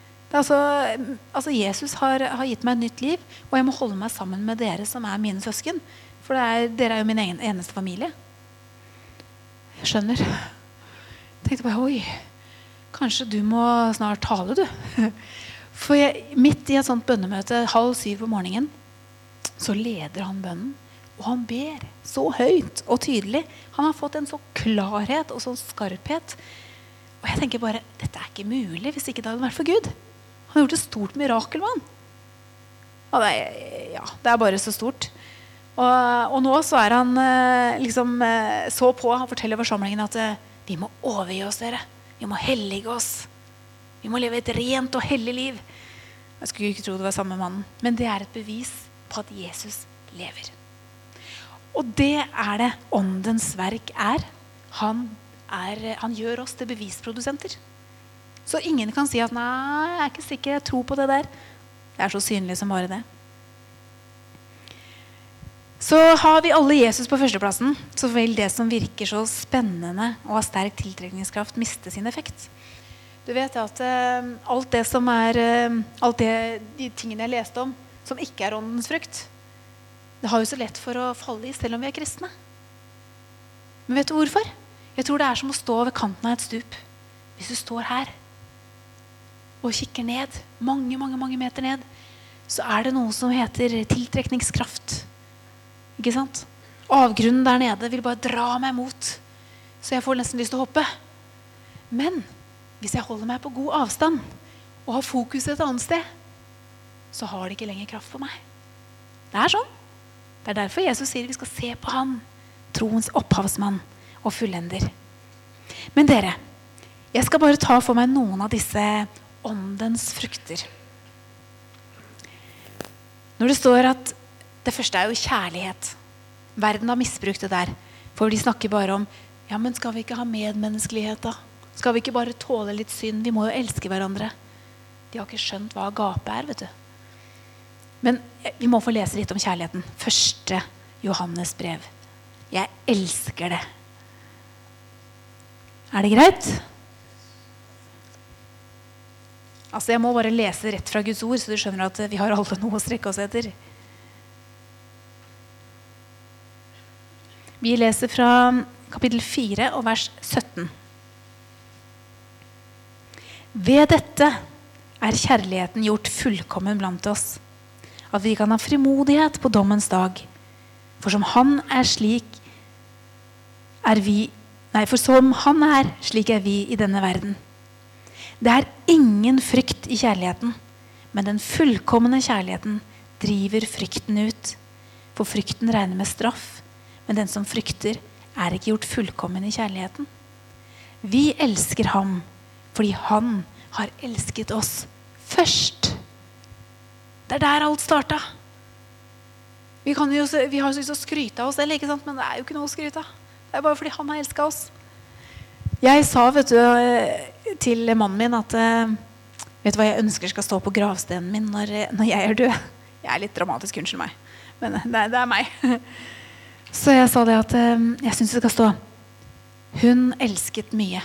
Jesus har gitt meg et nytt liv, og jeg må holde meg sammen med dere som mine søsken. For dere jo min eneste familie. Jeg skjønner. Jeg tenkte bare, oi, kanskje du må snart tale, du. For midt i et sånt bønnemøte, 6:30 på morgenen, så leder han bønnen, og han ber så høyt og tydelig. Han har fått en så klarhet og så skarphet. Og jeg tenker bare, dette ikke mulig hvis ikke det hadde vært for Gud. Han har gjort et stort mirakel med han. Og det bare så stort. Og nå så han liksom så på, han forteller forsamlingen at vi må overgi oss dere. Vi må hellige oss. Vi må leve et rent og hellig liv. Jeg skulle ikke tro det var samme mannen. Men det et bevis på at Jesus lever. Og det det åndens verk Han gjør oss til bevisprodusenter. Så ingen kan si at nei, jeg ikke sikker, jeg tror på det der. Det så synlig som bare det. Så har vi alle Jesus på førsteplassen, så vil det som virker så spennende og har sterk tiltrekningskraft miste sin effekt. Du vet at alt det som de tingene jeg leste om, som ikke åndens frukt, det har jo så lett for å falle i selv om vi kristne. Men vet du hvorfor? Jeg tror det som å stå ved kanten av et stup. Hvis du står her og kikker ned, mange meter ned, så det noe som heter tiltrekningskraft. Ikke sant? Avgrunnen der nede vil bare dra meg mot, så jeg får nesten lyst til å hoppe. Men hvis jeg holder meg på god avstand og har fokuset et annet sted, så har det ikke lenger kraft på meg. Det sånn. Det derfor Jesus sier vi skal se på han, troens opphavsmann og fullender. Men dere, jeg skal bare ta for meg noen av disse åndens frukter. Når det står at det første jo kjærlighet. Verden har misbrukt det der. For de snakker bare om, ja, men skal vi ikke ha medmenneskelighet da? Skal vi ikke bare tåle litt synd? Vi må jo elske hverandre. De har ikke skjønt hva agape vet du. Men vi må få lese litt om kjærligheten. 1. Johannes brev. Jeg elsker det. Det greit? Altså, jeg må bare lese rett fra Guds ord, så du skjønner at vi har alle noe å strekke oss etter. Vi leser fra kapittel 4 og vers 17. Ved dette kjærligheten gjort fullkommen blant oss, at vi kan ha frimodighet på dommens dag. For som han slik vi, for som han slik vi i denne verden. Det ingen frykt i kjærligheten, men den fullkomne kjærligheten driver frykten ut. For frykten regner med straff, men den som frykter ikke gjort fullkommen i kjærligheten. Vi elsker ham, fordi han har elsket oss først. Det der alt startet. Vi har så lyst til å skryte av oss selv, ikke sant? Men det jo ikke noe å skryte av. Det bare fordi han har elsket oss. Jeg sa, vet du, til mannen min at vet du hva jeg ønsker skal stå på gravstenen min når jeg død? Jeg litt dramatisk, unnskyld meg. Men det meg. Så jeg sa det at jeg synes det skal stå hun elsket mye.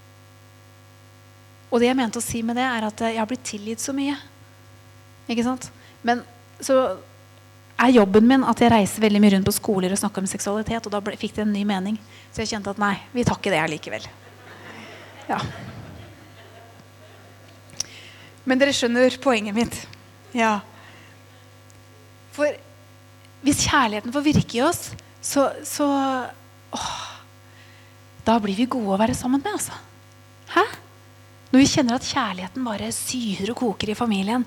Og det jeg mente å si med det at jeg har blitt tilgitt så mye. Ikke sant? Men så jobben min at jeg reiser veldig mye rundt på skoler og snakker om seksualitet, og da fikk det en ny mening. Så jeg kjente at nei, vi tar ikke det likevel. Ja. Men dere skjønner poenget mitt. Ja. For hvis kjærligheten får virke i oss, da blir vi gode å være sammen med, altså. Hæ? Når vi kjenner at kjærligheten bare syrer og koker i familien.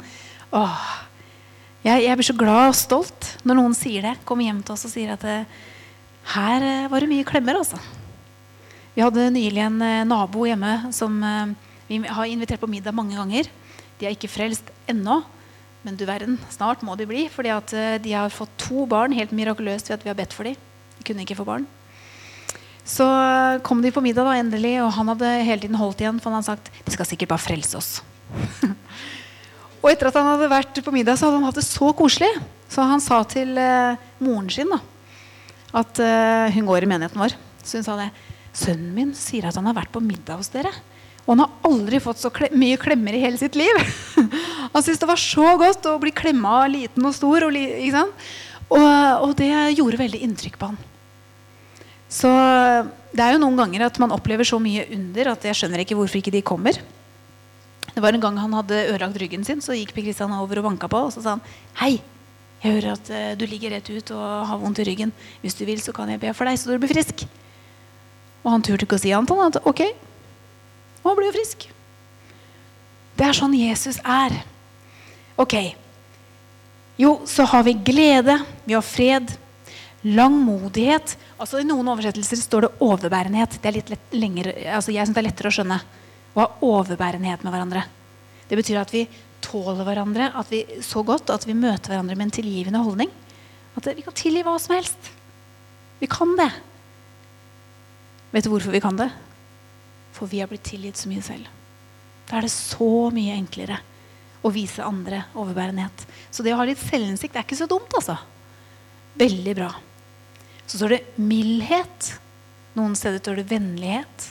Jeg blir så glad og stolt når noen sier det. Kommer hjem til oss og sier at her var det mye klemmer, altså. Vi hadde nylig en nabo hjemme som vi har invitert på middag mange ganger. De ikke frelst ennå, men du verden, snart må de bli, fordi at de har fått 2 barn, helt mirakuløst ved at vi har bedt for dem. De kunne ikke få barn. Så kom de på middag da, endelig, og han hadde hele tiden holdt igjen, for han hadde sagt, de skal sikkert bare frelse oss. Og etter at han hadde vært på middag, så hadde han hatt det så koselig. Så han sa til moren sin da, at hun går i menigheten vår. Så hun sa det, sønnen min sier at han har vært på middag hos dere. Og han har aldri fått så mye klemmer i hele sitt liv. Han syntes det var så godt å bli klemma liten og stor. Ikke sant? Og det gjorde veldig inntrykk på han. Så det jo noen ganger at man opplever så mye under at jeg skjønner ikke hvorfor ikke de kommer. Det var en gang han hadde ødelagt ryggen sin, så gikk Per Kristian over og banket på, og så sa han, hei, jeg hører at du ligger rett ut og har vondt i ryggen. Hvis du vil, så kan jeg be for deg, så du blir frisk. Og han turte ikke å si Anton at ok, og han ble jo frisk. Det sånn Jesus Ok. Jo, så har vi glede, vi har fred, langmodighet. Altså i noen oversettelser står det overbærenhet. Det litt lengre, altså jeg synes det lettere å skjønne. Å ha overbærenhet med hverandre. Det betyr at vi tåler hverandre, at vi så godt at vi møter hverandre med en tilgivende holdning. At vi kan tilgi hva som helst. Vi kan det. Vet du hvorfor vi kan det? For vi har blitt tilgitt så mye selv. Da det så mye enklere å vise andre overbærenhet. Så det å ha litt selvinnsikt ikke så dumt, altså. Veldig bra. Så står det mildhet. Noen steder står det vennlighet.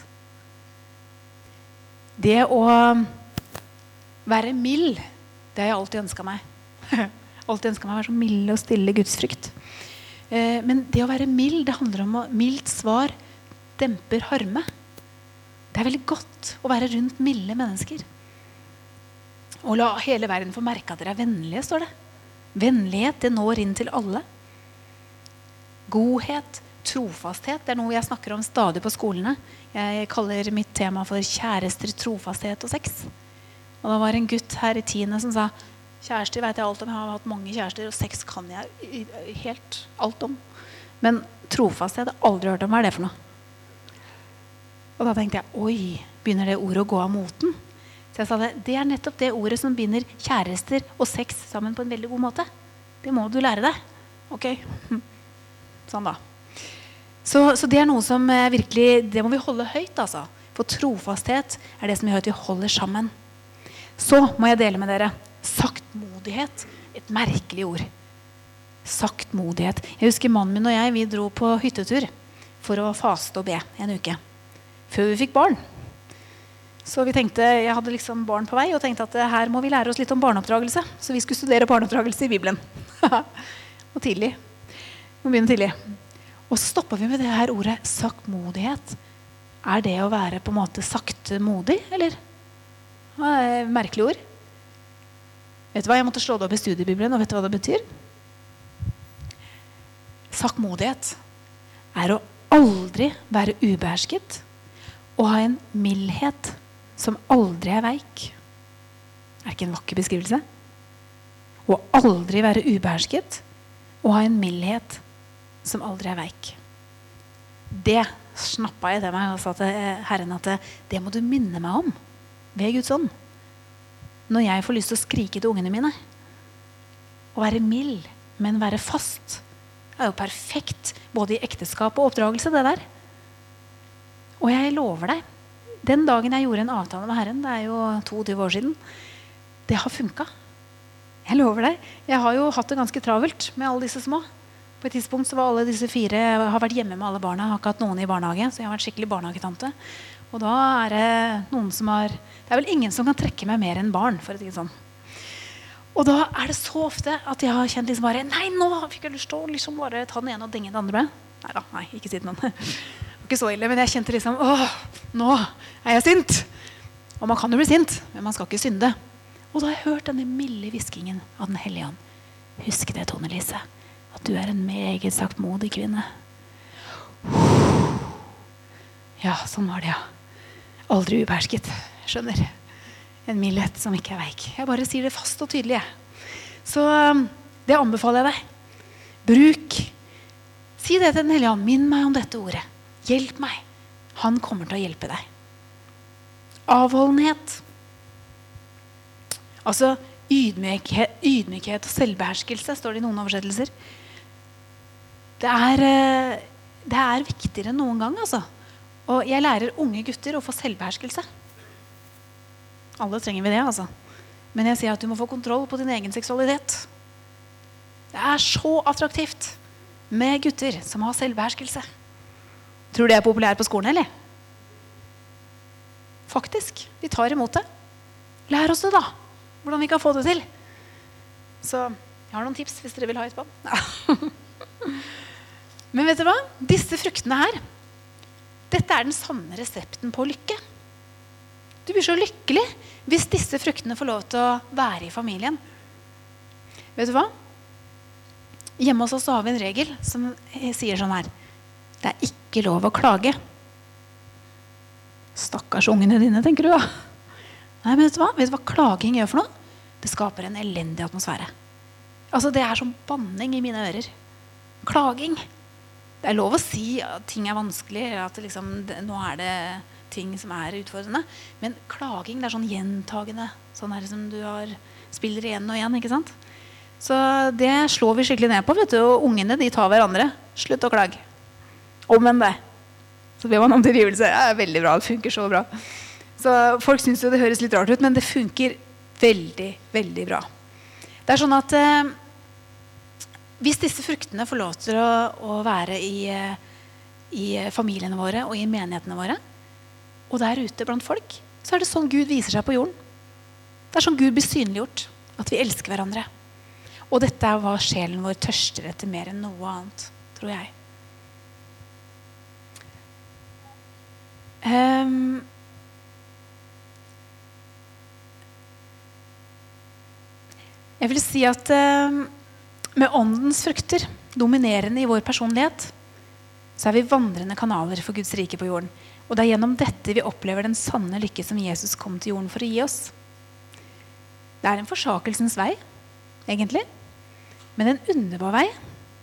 Det å være mild, det har jeg alltid ønsket meg. Alltid ønsket meg å være så mild og stille gudsfrykt. Men det å være mild, det handler om mildt svar demper harme. Det veldig godt å være rundt milde mennesker. Og la hele verden få merke at dere vennlige, står det. Vennlighet, det når inn til alle. Godhet, trofasthet, det noe jeg snakker om stadig på skolene. Jeg kaller mitt tema for kjærester, trofasthet og sex. Og det var en gutt her i 10. som sa, kjærester vet jeg alt om, jeg har hatt mange kjærester, og sex kan jeg helt alt om. Men trofasthet har jeg aldri hørt om, hva det for noe? Og da tenkte jeg, oi, begynner det ordet å gå av moten? Så jeg sa det nettopp det ordet som binder kjærester og sex sammen på en veldig god måte. Det må du lære deg. Ok, sånn da. Så det noe som virkelig, det må vi holde høyt altså. For trofasthet det som gjør at vi holder sammen. Så må jeg dele med dere saktmodighet, et merkelig ord. Saktmodighet. Jeg husker mannen min og jeg, vi dro på hyttetur for å faste og be en uke. Før vi fikk barn. Så vi tenkte, jeg hadde liksom barn på vei og tenkte at her må vi lære oss litt om barneoppdragelse. Så vi skulle studere barneoppdragelse i Bibelen. Og tidlig. Vi må begynne tidlig. Og så stoppet vi med det her ordet saktmodighet. Det å være på en måte sakte modig, eller? Merkelig ord. Vet du hva? Jeg måtte slå det opp i studiebibelen, og vet du hva det betyr? Saktmodighet å aldri være ubehersket og ha en mildhet som aldri veik. Det ikke en vakker beskrivelse? Å aldri være ubehersket og ha en mildhet som aldri veik. Det snappet jeg til meg og sa til Herren at det må du minne meg om ved Guds ånd. Når jeg får lyst til å skrike til ungene mine. Å være mild, men være fast jo perfekt, både i ekteskap og oppdragelse, det der. Og jeg lover deg, den dagen jeg gjorde en avtale med Herren, det jo 22 år siden, det har funket. Jeg lover deg. Jeg har jo hatt det ganske travelt med alle disse små. På et tidspunkt så var alle disse 4, jeg har vært hjemme med alle barna, jeg har ikke hatt noen i barnehage, så jeg har vært skikkelig barnehagetante. Og da det noen som har, det vel ingen som kan trekke meg mer enn barn, for å si det sånn. Og da det så ofte at jeg har kjent liksom bare, nei, nå fikk jeg lyst til å liksom bare ta den ene og denge den andre. Nei, ikke si det noen. Det var ikke så ille, men jeg kjente liksom, nå jeg sint. Og man kan jo bli sint, men man skal ikke synde. Og da har jeg hørt denne milde viskingen av den hellige ånd. Husk det, Tone Lise, at du en meget saktmodig kvinne. Ja, sånn var det, ja. Aldri ubehersket, skjønner. En mildhet som ikke veik. Jeg bare sier det fast og tydelig. Så det anbefaler jeg deg. Bruk. Si det til den hellige ånd. Minn meg om dette ordet. Hjelp meg. Han kommer til å hjelpe deg. Avholdenhet. Altså ydmykhet og selvbeherskelse, står det i noen oversettelser. Det er viktigere enn noen gang, altså. Og jeg lærer unge gutter å få selvbeherskelse. Alle trenger vi det, altså. Men jeg sier at du må få kontroll på din egen seksualitet. Det er så attraktivt med gutter som har selvbeherskelse. Tror du det er populært på skolen, eller? Faktisk, vi tar imot det. Lær oss det da, hvordan vi kan få det til. Så jeg har noen tips hvis dere vil ha et på. Men vet du hva? Disse fruktene her, dette er den sanne resepten på lykke. Du blir så lykkelig hvis disse fruktene får lov til å være i familien. Vet du hva? Hjemme hos oss så har vi en regel som sier sånn her. Det er ikke lov å klage. Stakkars ungene dine, tenker du da. Nei, men vet du hva klaging gjør for noe? Det skaper en elendig atmosfære. Altså, det er som banning i mine ører. Klaging. Det er lov å si at ting er vanskelig, at liksom, nå er det ting som er utfordrende. Men klaging, det er sånn gjentagende. Sånn her som du spiller igjen og igjen, ikke sant? Så det slår vi skikkelig ned på, vet du. Og ungene, de tar hverandre. Slutt å klage. Omvendt det. Så ber man om tilgivelse. Det er veldig bra, det funker så bra. Så folk synes jo det høres litt rart ut, men det funker veldig, veldig bra. Det er sånn at hvis disse fruktene får lov til å være i familiene våre og i menighetene våre, og der ute blant folk, så er det sånn Gud viser seg på jorden. Det er sånn Gud blir synliggjort, at vi elsker hverandre. Og dette er hva sjelen vår tørster etter mer enn noe annet, tror jeg. Jeg vil si at med åndens frukter dominerende i vår personlighet, så er vi vandrende kanaler for Guds rike på jorden. Og det er gjennom dette vi opplever den sanne lykke som Jesus kom til jorden for å gi oss. Det er en forsakelsens vei, egentlig, men en underbar vei.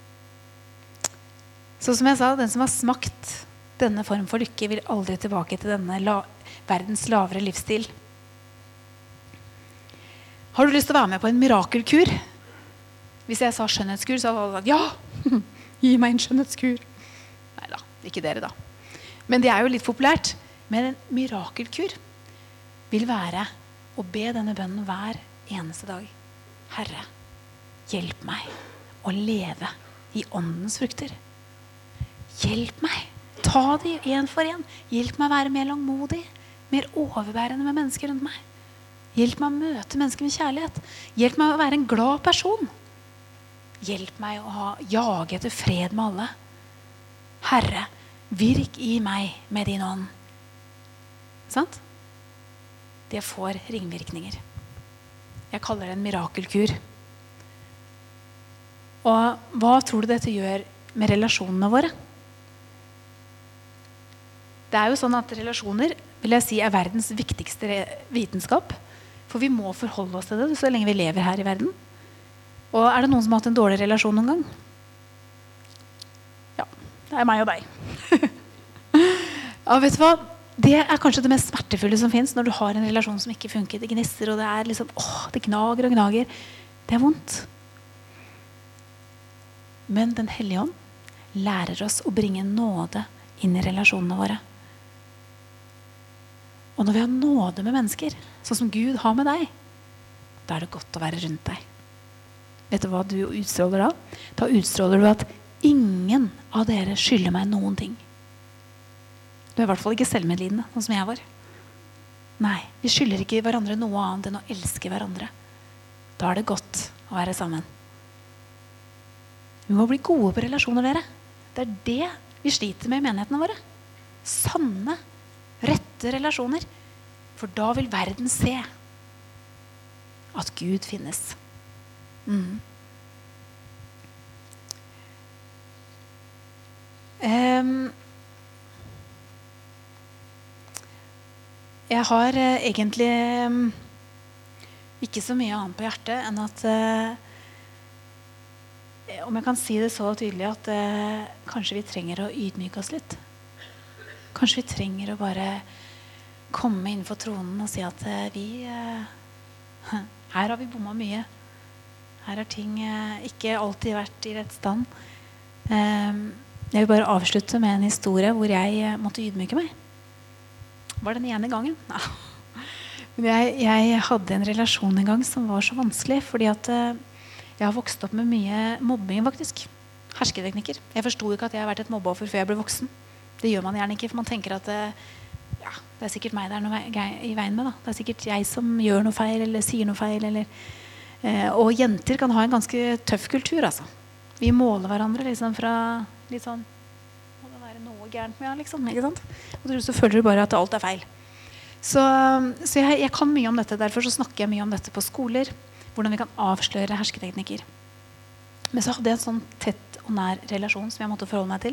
Så som jeg sa, den som har smakt denne form for lykke vil aldri tilbake til denne verdens lavere livsstil. Har du lyst til å være med på en mirakelkur? Hvis jeg sa skjønnhetskur, så hadde alle sagt, ja, gi meg en skjønnhetskur. Neida, ikke dere da. Men det er jo litt populært. Men en mirakelkur vil være å be denne bønnen hver eneste dag. Herre, hjelp meg å leve i åndens frukter. Hjelp meg. Ta de en for en. Hjelp meg å være mer langmodig, mer overbærende med mennesker rundt meg. Hjelp meg å møte mennesker med kjærlighet. Hjelp meg å være en glad person. Hjelp meg å jage etter fred med alle. Herre, virk i meg med din ånd. Sant? Det får ringvirkninger. Jeg kaller det en mirakelkur. Og hva tror du dette gjør med relasjonene våre? Det er jo sånn at relasjoner, vil jeg si, er verdens viktigste vitenskap. For vi må forholde oss til det så lenge vi lever her i verden. Og er det noen som har hatt en dårlig relasjon noen gang? Ja, det er meg og deg. Ja, vet du hva? Det er kanskje det mest smertefulle som finnes når du har en relasjon som ikke funker. Det gnisser, og det er liksom, det gnager og gnager. Det er vondt. Men Den hellige ånd lærer oss å bringe nåde inn i relasjonene våre. Og når vi har nåde med mennesker, sånn som Gud har med deg, da er det godt å være rundt deg. Vet du hva du utstråler da? Da utstråler du at ingen av dere skylder meg noen ting. Du er i hvert fall ikke selvmedlidende, sånn som jeg var. Nei, vi skylder ikke hverandre noe annet enn å elske hverandre. Da er det godt å være sammen. Vi må bli gode på relasjoner, dere. Det er det vi sliter med i menighetene våre. Sanne, rette relasjoner. For da vil verden se at Gud finnes. Jeg har egentlig ikke så mye annet på hjertet enn at om jeg kan si det så tydelig at kanskje vi trenger å ydmyke oss litt. Kanskje vi trenger å bare komme innenfor tronen og si at vi Her har vi bommet mye. Her har ting ikke alltid vært I rett stand. Jeg vil bare avslutte med en historie hvor jeg måtte ydmyke meg. Var den ene gangen? Ja. Men jeg hadde en relasjon en gang som var så vanskelig, fordi at jeg har vokst opp med mye mobbing faktisk. Hersketeknikker. Jeg forstod ikke at jeg har vært et mobbeoffer før jeg ble voksen. Det gjør man gjerne ikke, for man tenker at ja, det sikkert meg det noe I veien med. Da. Det sikkert jeg som gjør noe feil, eller sier noe feil. Eller, og jenter kan ha en ganske tøff kultur, altså. Vi måler hverandre liksom fra litt sånn, må det være noe gærent med, liksom, ikke sant? Og så føler du bare at alt feil. Så jeg kan mye om dette, derfor så snakker jeg mye om dette på skoler, hvordan vi kan avsløre hersketeknikker. Men så hadde jeg en sånn tett og nær relasjon som jeg måtte forholde meg til.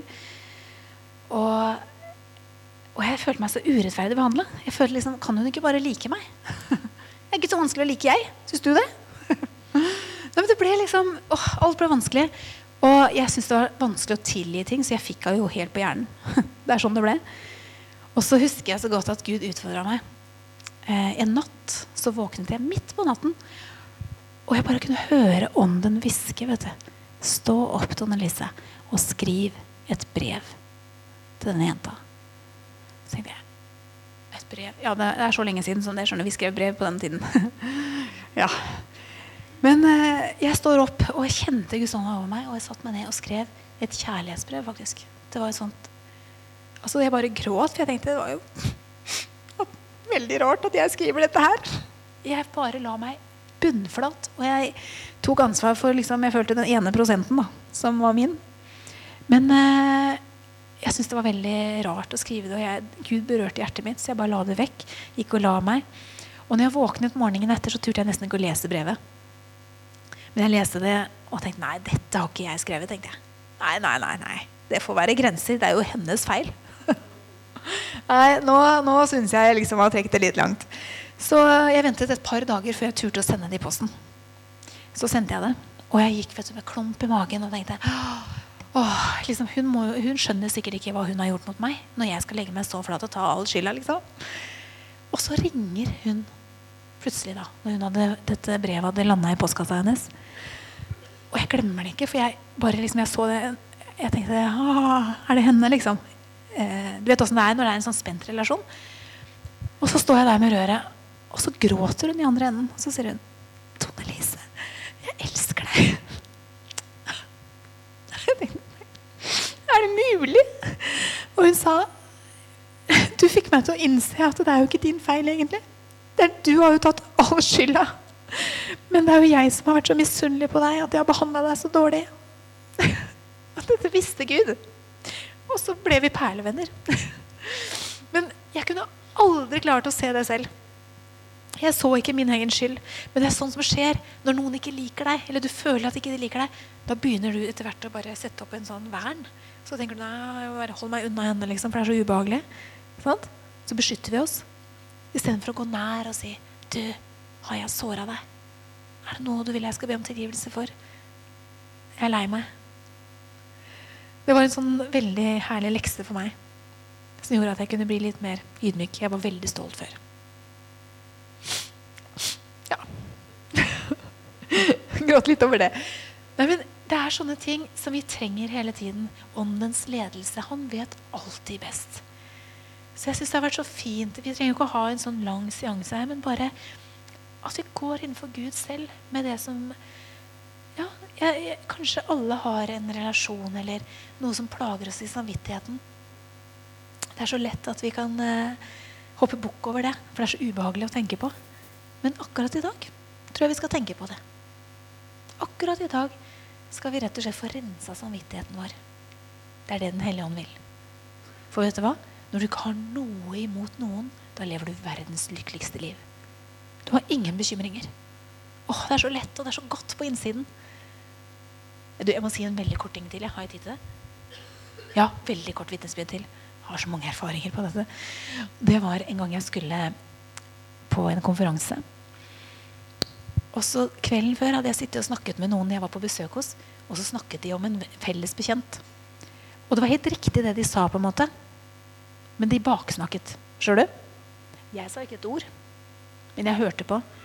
Og jeg følte meg så urettferdig behandlet. Jeg følte liksom, kan hun ikke bare like meg? Det ikke så vanskelig å like jeg. Synes du det? Nei, men det ble liksom, alt ble vanskelig. Og jeg synes det var vanskelig å tilgi ting, så jeg fikk jo helt på hjernen. Det sånn det ble. Og så husker jeg så godt at Gud utfordret meg. En natt så våknet jeg midt på natten, og jeg bare kunne høre ånden viske, vet du. Stå opp, Tone Lise, og skriv et brev til denne jenta. Så tenkte jeg, et brev? Ja, det så lenge siden, som det skjønner, vi skrev brev på den tiden. Ja. Men jeg står opp, og jeg kjente Guds ånd over meg, og jeg satt meg ned og skrev et kjærlighetsbrev, faktisk. Det var et sånt, altså jeg bare gråt, for jeg tenkte, det var jo veldig rart at jeg skriver dette her. Jeg bare la meg bunnflat, og jeg tok ansvar for, liksom, jeg følte den 1% da, som var min. Men jeg synes det var veldig rart å skrive det, og Gud berørte hjertet mitt, så jeg bare la det vekk, gikk og la meg. Og når jeg våknet morgenen etter, så turte jeg nesten ikke å lese brevet. Men jeg leste det, og tenkte, nei, dette har ikke jeg skrevet, tenkte jeg. Nei, det får være grenser, det jo hennes feil. Nei, nå synes jeg liksom har trekt det litt langt. Så jeg ventet et par dager før jeg turte å sende det I posten. Så sendte jeg det, og jeg gikk med klump I magen og tenkte, liksom, hun skjønner sikkert ikke hva hun har gjort mot meg, når jeg skal legge meg så flat og ta all skylda, liksom. Og så ringer hun plutselig da, når dette brevet hadde landet I postkassa hennes. Og jeg glemmer det ikke, for jeg bare liksom, jeg så det, jeg tenkte, det henne liksom? Du vet hvordan det når det en sånn spent relasjon. Og så står jeg der med røret, og så gråter hun I andre enden, og så sier hun, Tone Lise, jeg elsker deg. Jeg tenkte, det mulig? Og hun sa, du fikk meg til å innse at det jo ikke din feil egentlig. Du har jo tatt all skylda. Men det jo jeg som har vært så misunnelig på deg, at jeg har behandlet deg så dårlig. At dette visste Gud. Og så ble vi perlevenner. Men jeg kunne aldri klart å se det selv. Jeg så ikke min egen skyld. Men det sånn som skjer når noen ikke liker deg, eller du føler at ikke de liker deg, da begynner du etter hvert å bare sette opp en sånn vern. Så tenker du, nei, jeg må bare holde meg unna henne, liksom, for det så ubehagelig. Sånn? Så beskytter vi oss. I stedet for å gå nær og si, du, har jeg såret deg? Det noe du vil jeg skal be om tilgivelse for? Jeg lei meg. Det var en sånn veldig herlig lekse for meg, som gjorde at jeg kunne bli litt mer ydmyk. Jeg var veldig stolt før. Ja. Gråt litt over det. Nei, men det sånne ting som vi trenger hele tiden. Åndens ledelse. Han vet alltid best. Så jeg synes det har vært så fint. Vi trenger ikke å ha en sånn lang seanse her, men bare at vi går innenfor Gud selv med det som, ja, kanskje alle har en relasjon eller noe som plager oss I samvittigheten. Det så lett at vi kan hoppe bukk over det, for det så ubehagelig å tenke på. Men akkurat I dag tror jeg vi skal tenke på det. Akkurat I dag skal vi rett og slett få renset samvittigheten vår. Det det Den Hellige Ånd vil. For vet du hva? Når du ikke har noe imot noen, da lever du verdens lykkeligste liv. Du har ingen bekymringer. Det så lett, og det så godt på innsiden. Du, jeg må si en veldig kort ting til. Har jeg tid til det? Ja, veldig kort vitnesbyrd til. Jeg har så mange erfaringer på dette. Det var en gang jeg skulle på en konferanse. Og så kvelden før hadde jeg sittet og snakket med noen jeg var på besøk hos, og så snakket de om en felles bekjent. Og det var helt riktig det de sa på en måte. Men de baksnakket. Skjønner du? Jeg sa ikke et ord. Men jeg hørte på.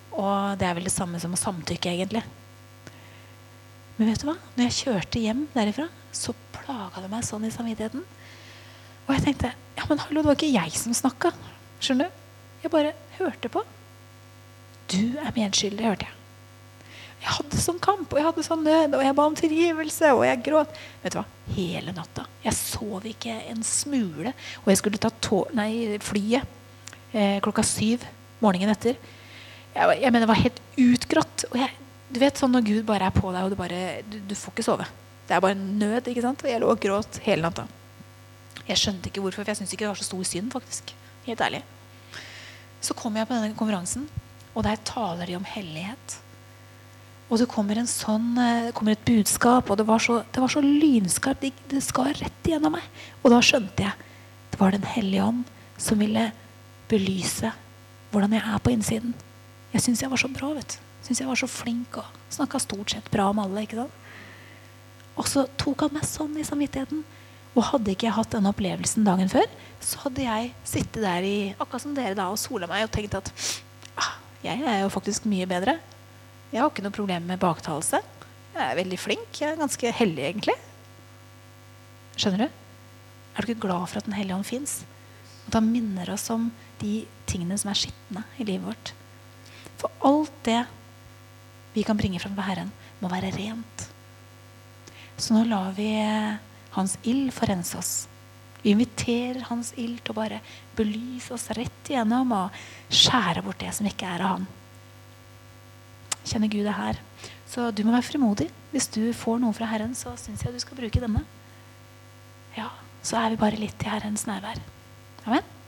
Og det vel det samme som å samtykke egentlig. Men vet du hva? Når jeg kjørte hjem derifra, så plaget det meg sånn i samvittigheten. Og jeg tenkte, ja, men hallo, det var ikke jeg som snakket. Skjønner du? Jeg bare hørte på. Du medskyldig, hørte jeg. Jeg hadde sånn kamp, og jeg hadde sånn nød, og jeg ba om tilgivelse, og jeg gråt. Vet du hva? Hele natta. Jeg sov ikke en smule, og jeg skulle ta flyet klokka 7 morgenen etter. Jeg mener, det var helt utgrått, og du vet sånn når Gud bare på deg, og du får ikke sove. Det bare nød, ikke sant? Og jeg lå og gråt hele natta. Jeg skjønte ikke hvorfor, for jeg synes ikke det var så stor synd, faktisk. Helt ærlig. Så kom jeg på denne konferansen, og der taler de om hellighet. Og det kommer et budskap, og det var så lynskarpt, det skar rett igjennom meg. Og da skjønte jeg, det var den hellige ånd som ville belyse hvordan jeg på innsiden. Jeg synes jeg var så bra, vet du. Jeg synes jeg var så flink, og snakket stort sett bra om alle, ikke sant? Og så tok han meg sånn i samvittigheten. Og hadde ikke jeg hatt denne opplevelsen dagen før, så hadde jeg sittet der akkurat som dere da, og solet meg og tenkt at jeg jo faktisk mye bedre. Jeg har ikke noe problem med baktalelse. Jeg veldig flink. Jeg ganske heldig, egentlig. Skjønner du? Er du ikke glad for at den hellige ånd finnes? At han minner oss om de tingene som skitne i livet vårt. For alt det vi kan bringe frem for Herren, må være rent. Så nå lar vi hans ild forense oss. Vi inviterer hans ild til å bare belyse oss rett igjennom og skjære bort det som ikke av han. Kjenner Gud her. Så du må være frimodig. Hvis du får noe fra Herren, så synes jeg du skal bruke denne. Ja, så vi bare litt i Herrens nærvær. Amen.